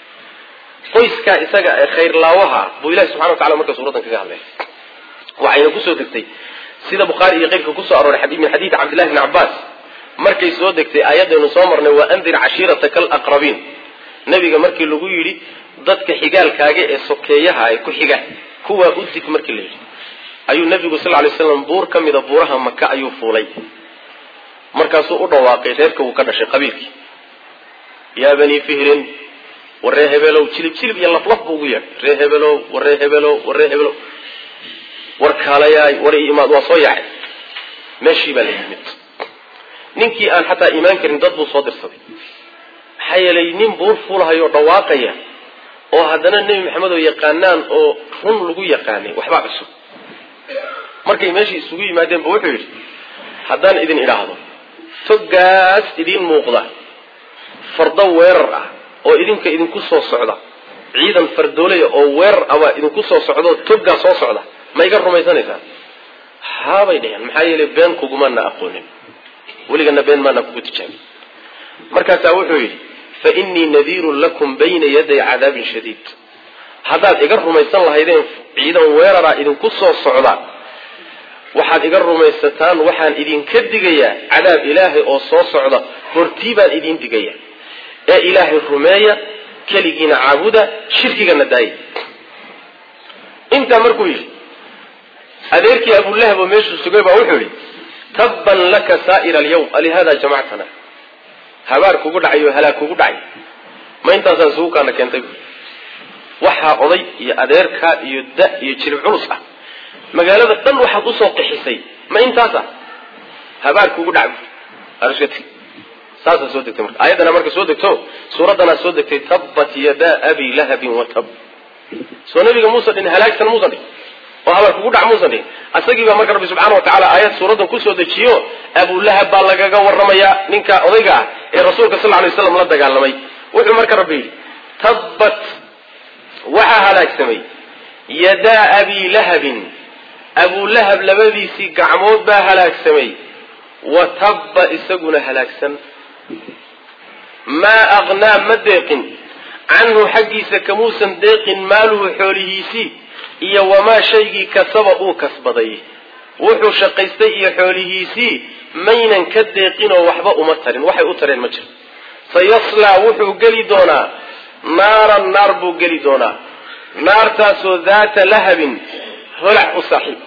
qoyskaa isaga ee khayrlaawaha buu ilahi subxana wa tacala marka suuradan kaga hadlay waxayna kusoo degtay sida bukhaari iyo keyrka kusoo arooray min xadiid cabdillahi bni cabbaas markay soo degtay aayadaynu soo marnay waa andir cashiirataka alaqrabiin nabiga markii lagu yidhi dadka xigaalkaaga ee sokeeyaha ay ku xiga kuwaa u dig markii la yidhi ayuu nabigu sal lay slam buur ka mida buuraha maka ayuu fuulay markaasuu u dhawaaqay reerka uu ka dhashay qabiilkii yaa banii fihrin waree hebelow jilib iyo laflaf buu ugu yeedhay ree hebelow waree hebelow war kaalayaay war imaad waa soo yaacay meeshii baa la yimid ninkii aan xataa iimaan karin dad buu soo dirsaday maxaa yeelay nin buur fuulahayoo dhawaaqaya oo haddana nebi maxamed oo yaqaanaan oo run lagu yaqaanay waxbaa cusub markay meeshii isugu yimaadeen ba wuxuu yidhi haddaan idin idhaahdo toggaas idiin muuqda fardo weerar ah oo idinku soo socda ciidan fardoolaya oo weerar abaa idinku soo socda oo toggaa soo socda ma iga rumaysanaysaan haabay dheheen maxaa yeelay been kugumaana aqoonin weligana been maana kugu tijaabin markaasaa wuxuu yidhi fa innii nadiirun lakum bayna yaday cadaabin shadiid haddaad iga rumaysan lahaydeen ciidan weeraraa idinku soo socda waxaad iga rumaysataan waxaan idinka digayaa cadaab ilaahay oo soo socda hortii baan idin digaya ee ilaahay rumeeya keligiina caabuda shirkigana daaya intaa markuu yidhi adeerkii abulahab oo meeshuu sugay baa wuxuu yidhi tabban laka saa'ira alyawm alihadaa jamactana habaar kugu dhacay oo halaag kugu dhacay ma intaasaan isugu kaana keentay waxaa oday iyo adeerkaa iyo da iyo jilib culus ah magaalada dhan waxaad usoo qixisay ma intaasa habaar kugu dhacay saasaa soo degtay marka aayadana marka soo degto suuradanaa soo degtay tabbat yadaa abi lahabin watab soo nabiga muusan dhin halaagsan muusan dhin oo habaar kugu dhac muusan dhin asagii baa marka rabbi subxaana wa tacaala aayad suuradan kusoo dejiyo abulahab baa lagaga warramayaa ninka odayga ah ee rasuulka sal lay waslam la dagaalamay wuxuu marka rabbi yidhi tabbat waxaa halaagsamay yadaa abi lahabin abulahab labadiisii gacmood baa halaagsamay wa tabba isaguna halaagsan maa aqnaa ma deeqin canhu xaggiisa kamuusan deeqin maaluhu xoolihiisii iyo wamaa shaygii kasaba uu kasbaday wuxuu shaqaystay iyo xoolihiisii maynan ka deeqinoo waxba uma tarin waxay u tareen ma jiro sayaslaa wuxuu geli doonaa naaran naar buu geli doonaa naartaasoo daata lahabin holac u saaxiib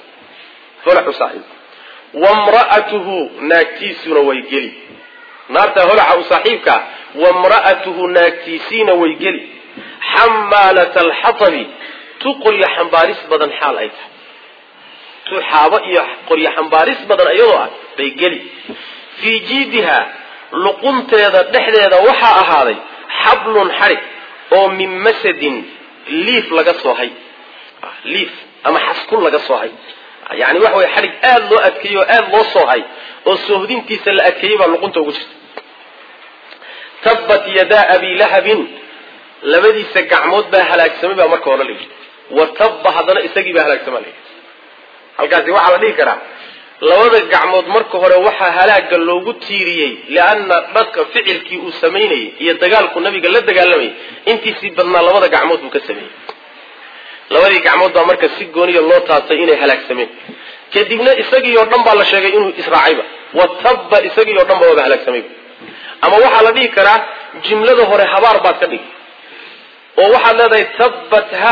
wamra'atuhu naagtiisuna way geli naartaa holaca u saaxiibka wamra'atuhu naagtiisiina way geli xamaalata alxatabi tu qoryo xambaaris badan xaal ay tahay tu xaabo iyo qoryo xambaaris badan iyadoo ah bay geli fii jiidiha luqunteeda dhexdeeda waxaa ahaaday xablun xadhig oo min masadin liif laga soohay liif ama xaskun laga soohay yani waxa way xadhig aada loo adkeeyey oo aada loo soohay oo soohdintiisa la adkeeyey baa luqunta ugu jirta tabbat yadaa abi lahabin labadiisa gacmood baa halaagsamay baa marka hore la yidhi wa tabba haddana isagii baa halaagsamaa la yidhi halkaasi waxaa la dhihi karaa labada gacmood marka hore waxaa halaaga loogu tiiriyey lianna dharka ficilkii uu samaynayay iyo dagaalku nabiga la dagaalamayay intiisii badnaa labada gacmood buu ka sameeyey labadii gacmood baa marka si gooniya loo taasay inay halaagsameen kadibna isagii oo dhan baa la sheegay inuu israacayba watabba isagii oo dhan baa wada halaagsamayba ama waxaa la dhihi karaa jimlada hore habaar baad ka dhigi oo waxaad leedahay tabbat ha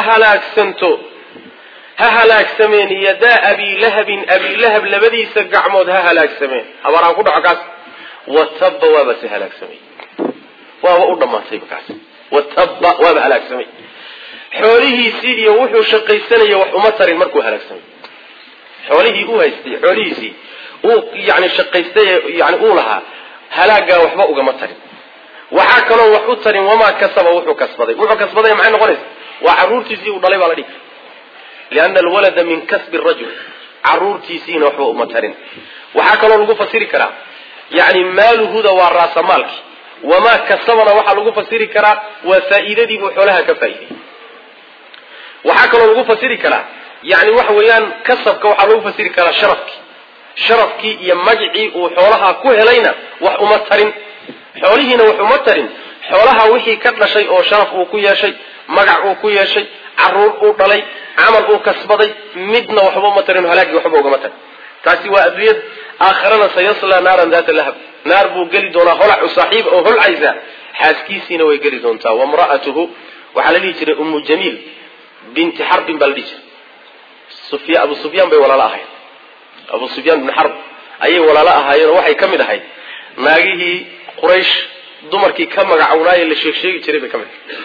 halaagsameen yadaa abilahab labadiisa gacmood ha halaagsameen habaaraan ku dhaco kaas watabba waaba se halaagsamay waaba u dhammaatayba kaas watabba waaba halaagsamay xoolihiisii iyo wuxuu shaqaysanaya wax uma tarin markuu halaagsamay xoolihii uu haystay xoolihiisii uu yani shaqaystay yani uu lahaa halaagaa waxba ugama tarin waxaa kaloo wax u tarin wamaa kasaba wuxuu kasbaday maxay noqonaysa waa caruurtiisii uu dhalay baa la dhigi lianna alwalada min kasbi rajul caruurtiisiina waxba uma tarin waxaa kaloo lagu fasiri karaa yani maaluhuda waa raasamaalki wamaa kasabana waxaa lagu fasiri karaa waa faa'iidadii uu xoolaha ka faa'iiday waxaa kaloo lagu fasiri karaa yani waxa weeyaan kasabka waxaa lagu fasiri karaa sharafkii iyo magicii uu xoolaha ku helayna wax uma tarin xoolihiina wax uma tarin xoolaha wixii ka dhashay oo sharaf uu ku yeeshay magac uu ku yeeshay caruur uu dhalay camal uu kasbaday midna waxba uma tarin halaagii waxba ugama tarin taasi waa adduunyad aakharana sayasla naaran daata lahab naar buu geli doonaa holacu saaxiib oo holcaysa xaaskiisiina way geli doontaa wamra'atuhu waxaa la dhihi jiray ummu jamiil binti xarbin baa la dhihi jiray abu sufyaan bay walaalo ahayd abu sufyaan bin xarb ayay walaalo ahaayeen oo waxay ka mid ahayd naagihii quraysh dumarkii ka magacawnaaye la sheegi jiray bay ka mid ahayd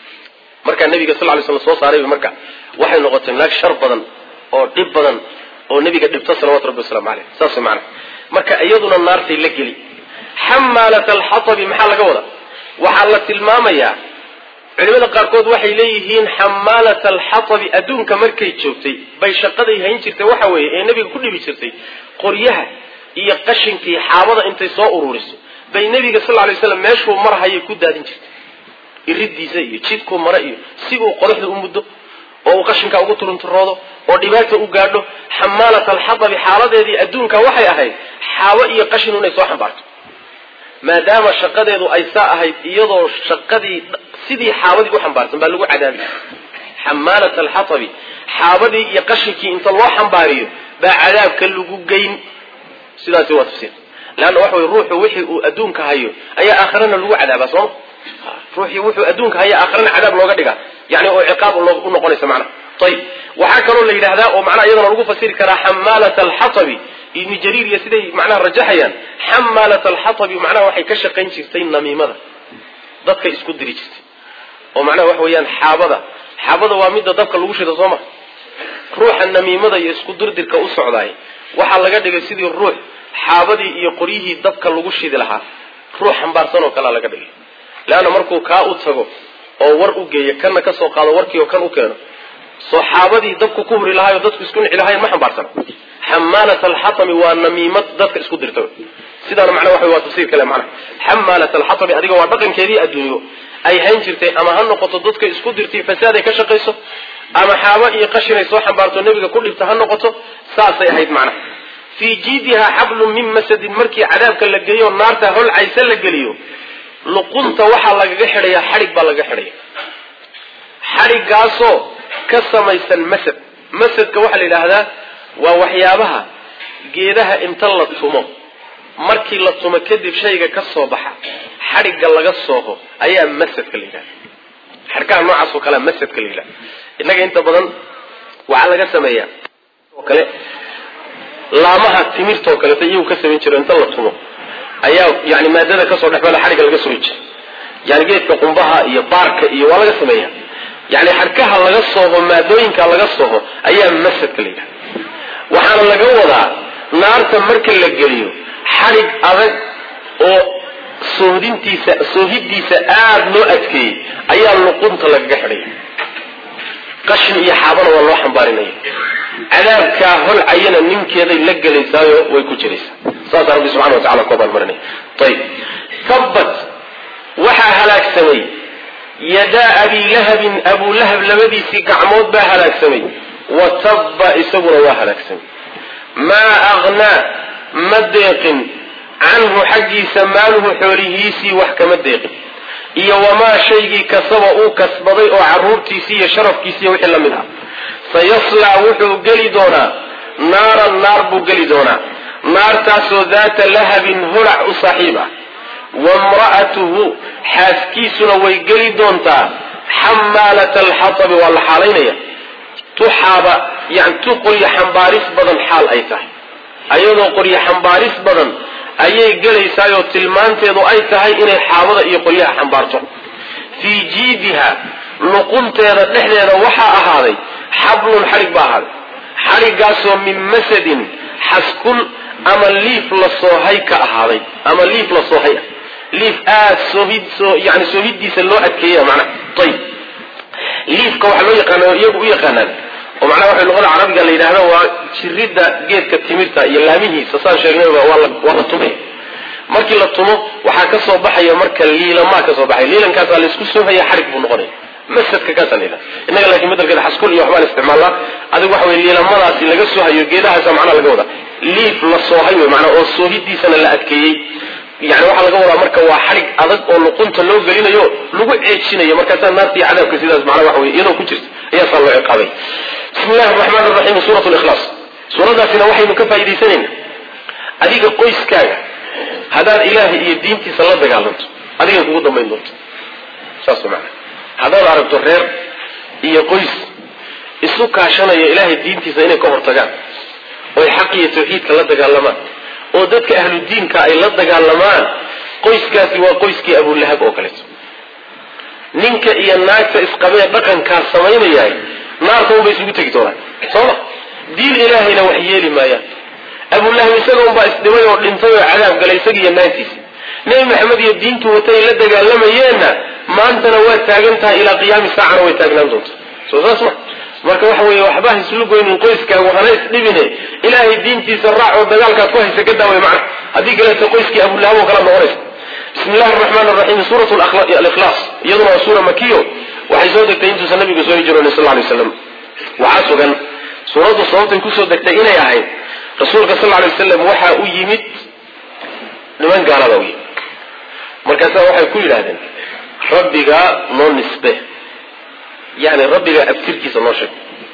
markaa nabiga sal ly slam soo saarayba marka waxay noqotay naag shar badan oo dhib badan oo nabiga dhibta salawatu rabbi wasalaamu caleyh saas macana marka iyaduna naartay la geli xamaalat alxatabi maxaa laga wadaa waxaa la tilmaamayaa culimada qaarkood waxay leeyihiin xamaalat alxatabi adduunka markay joogtay bay shaqaday hayn jirtay waxa weeye ee nabiga ku dhibi jirtay qoryaha iyo qashinkii xaabada intay soo ururiso bay nabiga sal lay slam meeshuu marhayay ku daadin jirtay iridiisa iyo jidkuu mara iyo si uu qodaxda u muddo oo uu qashinka ugu turunturoodo oo dhibaata u gaadho xamaalat alxatabi xaaladeedii adduunka waxay ahayd xaabo iyo qashin inay soo xambaarto maadaama shaqadeedu ay saa ahayd iyadoo shaqadii sidii xaabadii u xambaarsan baa lagu cadaabi xamaalat alxatabi xaabadii iyo qashinkii inta loo xambaariyo baa cadaabka lagu geyn sidaasi waa tafsiir leanna waxa way ruuxu wixii uu adduunka hayo ayaa aakhirana lagu cadaabaa sooma ruuxii wuxuu adduunka haya aakhirana cadaab looga dhigaa yani oo ciqaab u noqonaysa macnaha ayib waxaa kaloo la yidhahdaa oo macnaha iyadana lagu fasiri karaa xamaalat alxatabi ibni jariir iyo siday macnaha rajaxayaan xamaalat alxatabi macnaha waxay ka shaqayn jirtay namiimada dadka isku diri jirtay oo macnaha waxa weeyaan xaabada waa midda dabka lagu shido sooma ruuxa namiimada iyo isku dirdirka u socdaay waxaa laga dhigay sidii ruux xaabadii iyo qoryihii dabka lagu shidi lahaa ruux xambaarsan oo kalea laga dhigay leanna markuu kaa u tago oo war u geeyo kana ka soo qaado warkii oo kan u keeno soo xaabadii dabku ku huri lahaayoo dadku isku nici lahayen ma xambaarsana xamaalat alxatami waa namiimad dadka isku dirta sidaana macnaa waxa waa tafsiir kale macnaha xamaalat alxatami adiga waa dhaqankeedii adduunyo ay hayn jirtay ama ha noqoto dadka isku dirtay fasaad ay ka shaqayso ama xaabo iyo qashin ay soo xambaarto nebiga ku dhibta ha noqoto saasay ahayd macnaha fii jiidihaa xablun min masadin markii cadaabka la geeyo naarta holcaysa la geliyo luqunta waxaa lagaga xidhayaa xadhig baa lagaga xidhaya xadhiggaasoo ka samaysan masadka waxaa la yidhaahdaa waa waxyaabaha geedaha inta la tumo markii la tumo kadib shayga ka soo baxa xadhigga laga sooho ayaa masadka la yidhahda xadhkaha noocaas oo kalea masadka la yidhahda innaga inta badan waxaa laga sameeyaa oo kale laamaha timirtaoo kaleeto iyagu ka samayn jiro inta la tumo ayaa yani maadada kasoo dhexmala xadhigga laga soo jira yani geedka qumbaha iyo baarka iyo waa laga sameeya yani xadhkaha laga sooho maadooyinka laga sooho ayaa masadka la yidhaha waxaana laga wadaa naarta marka la geliyo xadhig adag oo soohidiisa aada loo adkeeyey ayaa luqunta lagaga xidhaya qashin iyo xaabana waa loo xambaarinaya cadaabkaa holcayana ninkeeday la gelaysaayo way ku jiraysaa saasaa rabbi subxana watacala ku abaalmarinaya ayib tabbat waxaa halaagsamay yadaa abilahabin abulahab labadiisii gacmood baa halaagsamay wa tabba isaguna waa halaagsamay maa aghnaa ma deeqin canhu xaggiisa maaluhu xoolihiisii wax kama deeqin iyo wamaa shaygii kasaba uu kasbaday oo caruurtiisii iyo sharafkiisiiyo wixii la mid ah sayaslaa wuxuu geli doonaa نارا النار بقلي دونا نار تاسو ذات لهب هلع صاحبة وامرأته حاسكيسنا ويقلي دونتا حمالة الحطب والحالين تحابة يعني تقول حنباريس بدن حال أيته أيضا قل حنباريس بدن أي قلي سايو تلمان تيضو أيته إني حافظة يقول حنبارته في جيدها نقمت يا نحن وحا هذا حبل حرق بهذا حرق قاسو من مسد حسكن أما الليف للصوهيك هذا أما الليف للصوهيك ليف سوهيد يعني سوهيد دي سلو أكيا معنا طيب ليف كوحلو يقانا ومعنى واحد اللغة العربية اللي يدهنا هو شريدة جيد كتميرتا يلاميه سسان شاقناه والله طمي markii la tumo waxa ka soo baxaya marka liila ma ka soo baxay liilan kaas la isku soo haya xarig buu noqonay masadka ka sanila inaga laakiin midalka xaskul iyo waxba isticmaala adigu waxa weey liilamadaasi laga soo hayo geedaha macna laga wada liif la soo hayo macna oo soo hidiisana la adkeeyay yani waxa laga wada marka waa xarig adag oo luqunta loo galinayo lagu ceejinayo marka tan naartii cadaabka sidaas macna waxa weey inuu ku jirto ayaa soo loo ciqaabay bismillahir rahmanir rahim suratul ikhlas suuradaasina waxaynu ka faa'iideysanayna adiga qoyskaaga هذا إله يدين في صلاة دجالنت هذه يقول ضمن دونت شو معنى هذا العرب تغير يقيس السوق عشان يا إله الدين في زينة كفر تجال ويحقي توحيد كلا دجالمان ودتك أهل الدين كأيلا دجالمان قيس كاسي وقيس كي أبو اللهب أكلت نينك إيا الناس إسقامية بكن كاسمين ياي نار كم بيسوي تكتورا صلا دين إلهي نوحيه لما يا أبو الله يسألهم بأسدوي والإنسان عذاب قال يسقي الناس نبي محمد يدين توتي لدى قال لما يانا ما أنت نوات تاجنتها إلى قيام الساعة ويتاجنا دوت سوف اسمع marka waxa weeye waxba islu goyn qoyska waxana isdibine ilaahay diintiisa raaco dagaalka ku haysa ka daaway macna hadii galay qoyski Abu Lahab oo kala noqonay bismillahir rahmanir rahim suratul al-ikhlas iyaduna waa suura makiyo waxay soo degtay intuu nabiga soo hijrooday sallallahu alayhi wasallam waxa sugan suuradu sababtay ku soo degtay inay ahayd rasuulka sallallahu alayhi wasallam waxa uu yimid niman gaalada weey markaas waxay ku yiraahdeen rabbiga noo nisbe يعني ربك أبتركي سنوشك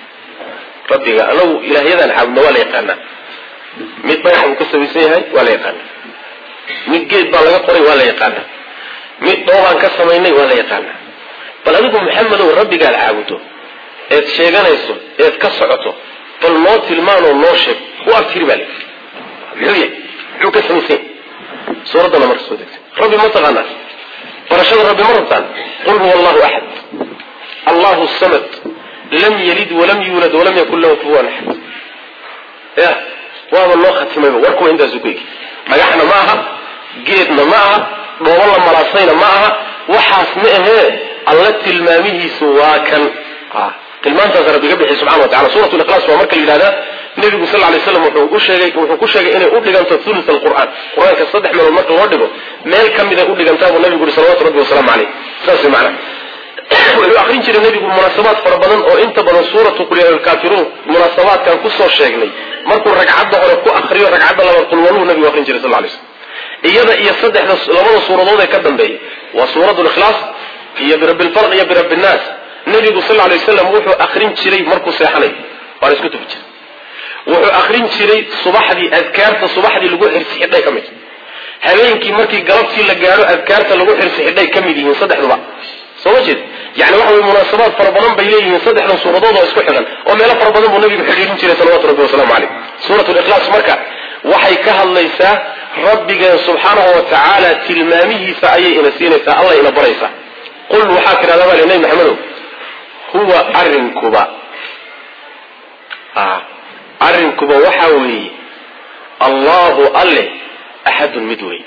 ربك أنا إلهيذا نحب ولا يقانا ميت بيح مكسر بسيها ولا يقانا ميت جيد بالغ قري ولا يقانا ميت طوبان كسميني ولا يقانا فلذلكم محمد وربك العابده إذ شيغانا يسو إذ كسعته فالموت المان والنوشك هو أبتر بالك حلو كسميسين سورة نمر سودك ربي ما تغنى فرشاد ربي مرتان قل هو الله أحد الله الصمد لم يلد ولم يولد ولم يكن له كفوا احد يا وهو الله ختمه وركو عند زكيك ما احنا معها جيدنا معها والله مراسينا معها وحاسمه الله تلمامه سواكا كلمان تذكر بجبه سبحانه وتعالى سورة الإخلاص ومركز الإلهة النبي صلى الله عليه وسلم وحكو شيء إنه أقول لك ثلث القرآن القرآن كالصدح من المركز ورده ما كم إذا أقول لك أنت والنبي يقول صلوات ربي وسلام عليه ساسي معنا وآخرين جل النبي مناسبات فربنا أو أنت بنا سورة قل يا الكافرون مناسبات كان كسر الشيخني مركو رجعت ده ولا كو آخرين رجعت ده لما قلوا له النبي وآخرين جل صلى الله عليه وسلم إياه يصدق لما سورة ضوء يقدم به وسورة الإخلاص هي برب الفرق هي برب الناس النبي صلى الله عليه وسلم وحو آخرين شري مركو سيحني وارس كتب وحو آخرين شري صباح دي أذكار الصباح دي لقوا حرس حدا كمل هذين مركي قرب في لجارو أذكار لقوا حرس حدا كمل يصدق له سوجد يعني واحد من المناسبات فربنا بيليه صدح من سورة ضوء اسكحنا وما لا فربنا بالنبي بحريرين ترى صلوات ربي وسلام عليه سورة الإخلاص مركع وحي كهل ليس ربك سبحانه وتعالى تلمامه فأي إنسينة الله إلى بريسة قل وحاكر هذا النبي محمد هو أرنكبا أرنكبا وحاوي الله الله أحد مدوي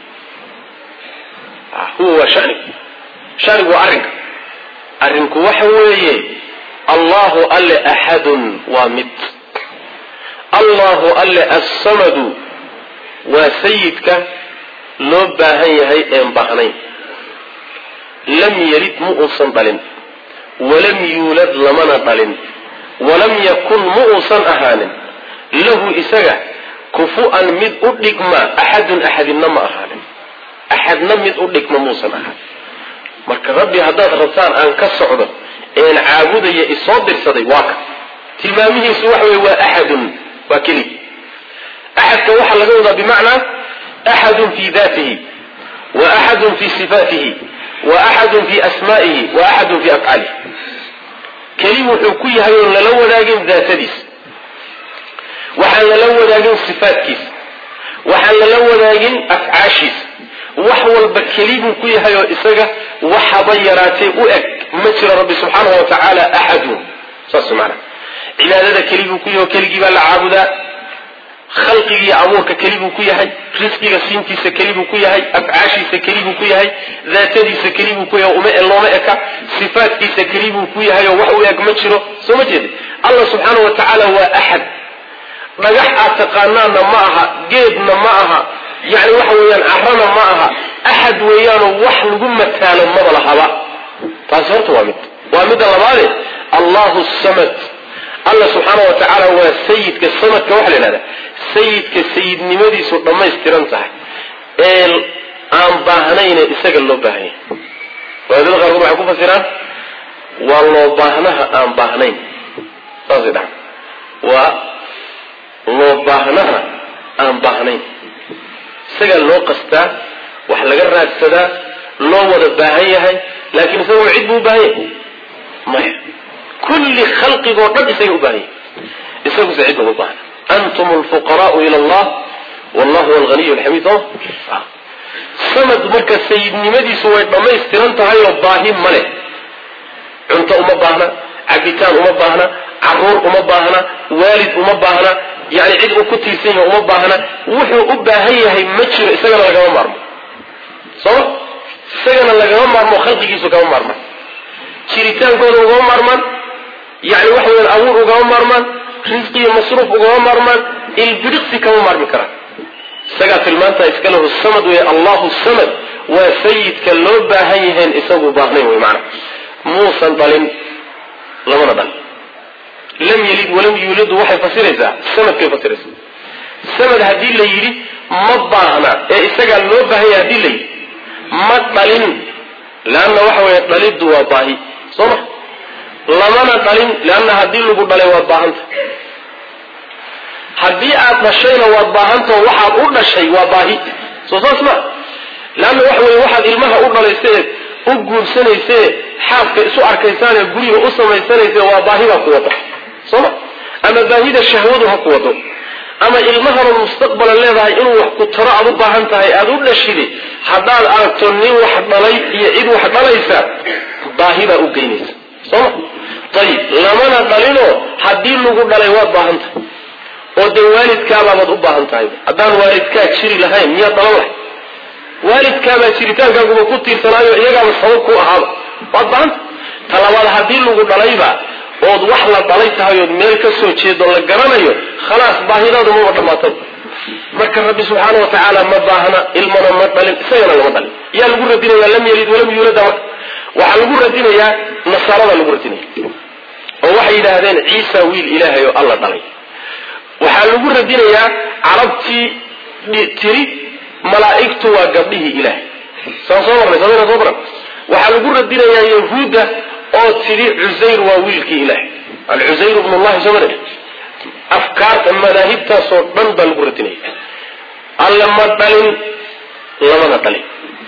هو شأنك وأرنك أرنك وحوي الله ألا أحد ومت الله ألا الصمد وسيدك لبهي هي انبهنين لم يلد مؤصا بلن ولم يولد لمن بلن ولم يكن مؤصا أهان له إسجع كفؤا مد أدلك ما أحد نما أهان أحد نمد أدلك ما موصا أهان marka rabbi hadaad rabtaan aan ka socdo een caabudaya isoo dirsaday waaka tilmaamihiisu wax weey waa وكلي أحد كوحا لقوضا بمعنى أحد في ذاته وأحد في صفاته وأحد في أسمائه وأحد في أفعاله كلمة حكوية هي للو داقين ذات ديس وحن للو داقين صفات كيس وحن للو داقين أفعاشيس وحول بكلمة كوية هي إساقة وحضيراتي أؤك مثل رب سبحانه وتعالى أحد صلى معنا عبادة كلمة كوية وكلمة بالعابدة خلقي أمورك كلمة كوية هي رزقي سينتي سكلمة كوية هي أفعاشي سكلمة كوية هي ذاتي سكلمة كوية وماء الله ماءك صفاتي سكلمة كوية هي وحويك مجره سمجد الله سبحانه وتعالى هو أحد نجح أتقانانا معها جيدنا معها يعني وحويان أحرنا معها أحد ويان وحن قمة تالا مضلها بقى تأثرت وامد الله مالي الله الصمد الله سبحانه وتعالى هو السيد كالصمد كوحل هذا سيد كالسيد نمدي سوء ما يسترنتها باهنين إساق اللو باهنين وهذا الغرب معكوفة فسران والله باهنها باهنين تصدع والله باهنها باهنين إساق اللو قستا وحلق الرأسدا لو وضع باهيها لكن إساق عدبه باهيه ما كل خلق قرد إساق باهيه إساق سعيده باهنه أنتم الفقراء إلى الله والله هو الغني الحميد صمد مركز سيد نمدي سويت ما يسترنت هاي الضاهين ملك انت باهنا عبيتان باهنا عرور باهنا والد باهنا يعني عيد كتي سنة باهنا وحو هي متشر سجن لقام مرمى صح؟ سجن لقام مرمى خلقي كيسو قام مرمى شريتان قولوا قام مرمى يعني وحو الأمور قام مرمى رزقي مصروف قام مرمى البرقسي قام مرمى كرا سجى في المنطقة إسكاله الصمد ويا الله الصمد وسيد كاللوبة هيهن إسابه باهنين ومعنى موسى ضلين لما نضل لم يلد ولم يولد وحي فسيرزا الصمد كيف فسيرزا الصمد هدي اللي يلي مضاهنا إسكال اللوبة هي هدي اللي مضلين لأن وحوى يطلد وضاهي صنع لما نضلين لأن هدي اللي قد وضاهنت haddii aad dhashayna waad baahantaho waxaad u dhashay waa baahi soo saas ma laana wax weeye waxaad ilmaha u dhalaysee u guursanaysee xaaska isu arkaysaanee guriga u samaysanaysee waa baahidaa ku wada sooma ama baahida shahwadu ha ku wado ama ilmahana mustaqbalan leedahay inuu wax ku taro aad u baahan tahay aad u dhashide haddaad aragto nin wax dhalay iyo cid wax dhalaysa baahidaa u geynaysa sooma ayib lamana dhalino haddii lagu dhalay waad baahan tahay oo de waalidkaabaad u baahan tahay haddaan waalidkaa jiri lahayn miyaad dhalan lahay waalidkaabaa jiritaankaaguba ku tiirsanaayo iyagaaba sabab ku ahaaba waad baahanta talabaad haddii lagu dhalayba ood wax la dhalay tahay ood meel ka soo jeedo la garanayo khalaas baahidaadu maba dhammaatay marka rabbi subxaana wa tacaala ma baahna ilmana ma dhalin isagana lama dhalin yaa lagu radinayaa lam yalid walam yuulada marka waxaa lagu radinayaa nasaarada lagu radinaya oo waxay yidhaahdeen ciisa wiil ilaahay oo alla dhalay waxaa lagu radinayaa carabtii tiri malaa'igtu waa gabdhihii ilaahay soo marnay waxaa lagu radinayaa yahuudda oo tiri cusayr waa wiilkii ilaahay alcusayr ibn allahi soo marnay afkaarta madaahibtaasoo dhan baa lagu radinaya alla ma dhalin lamana dhalin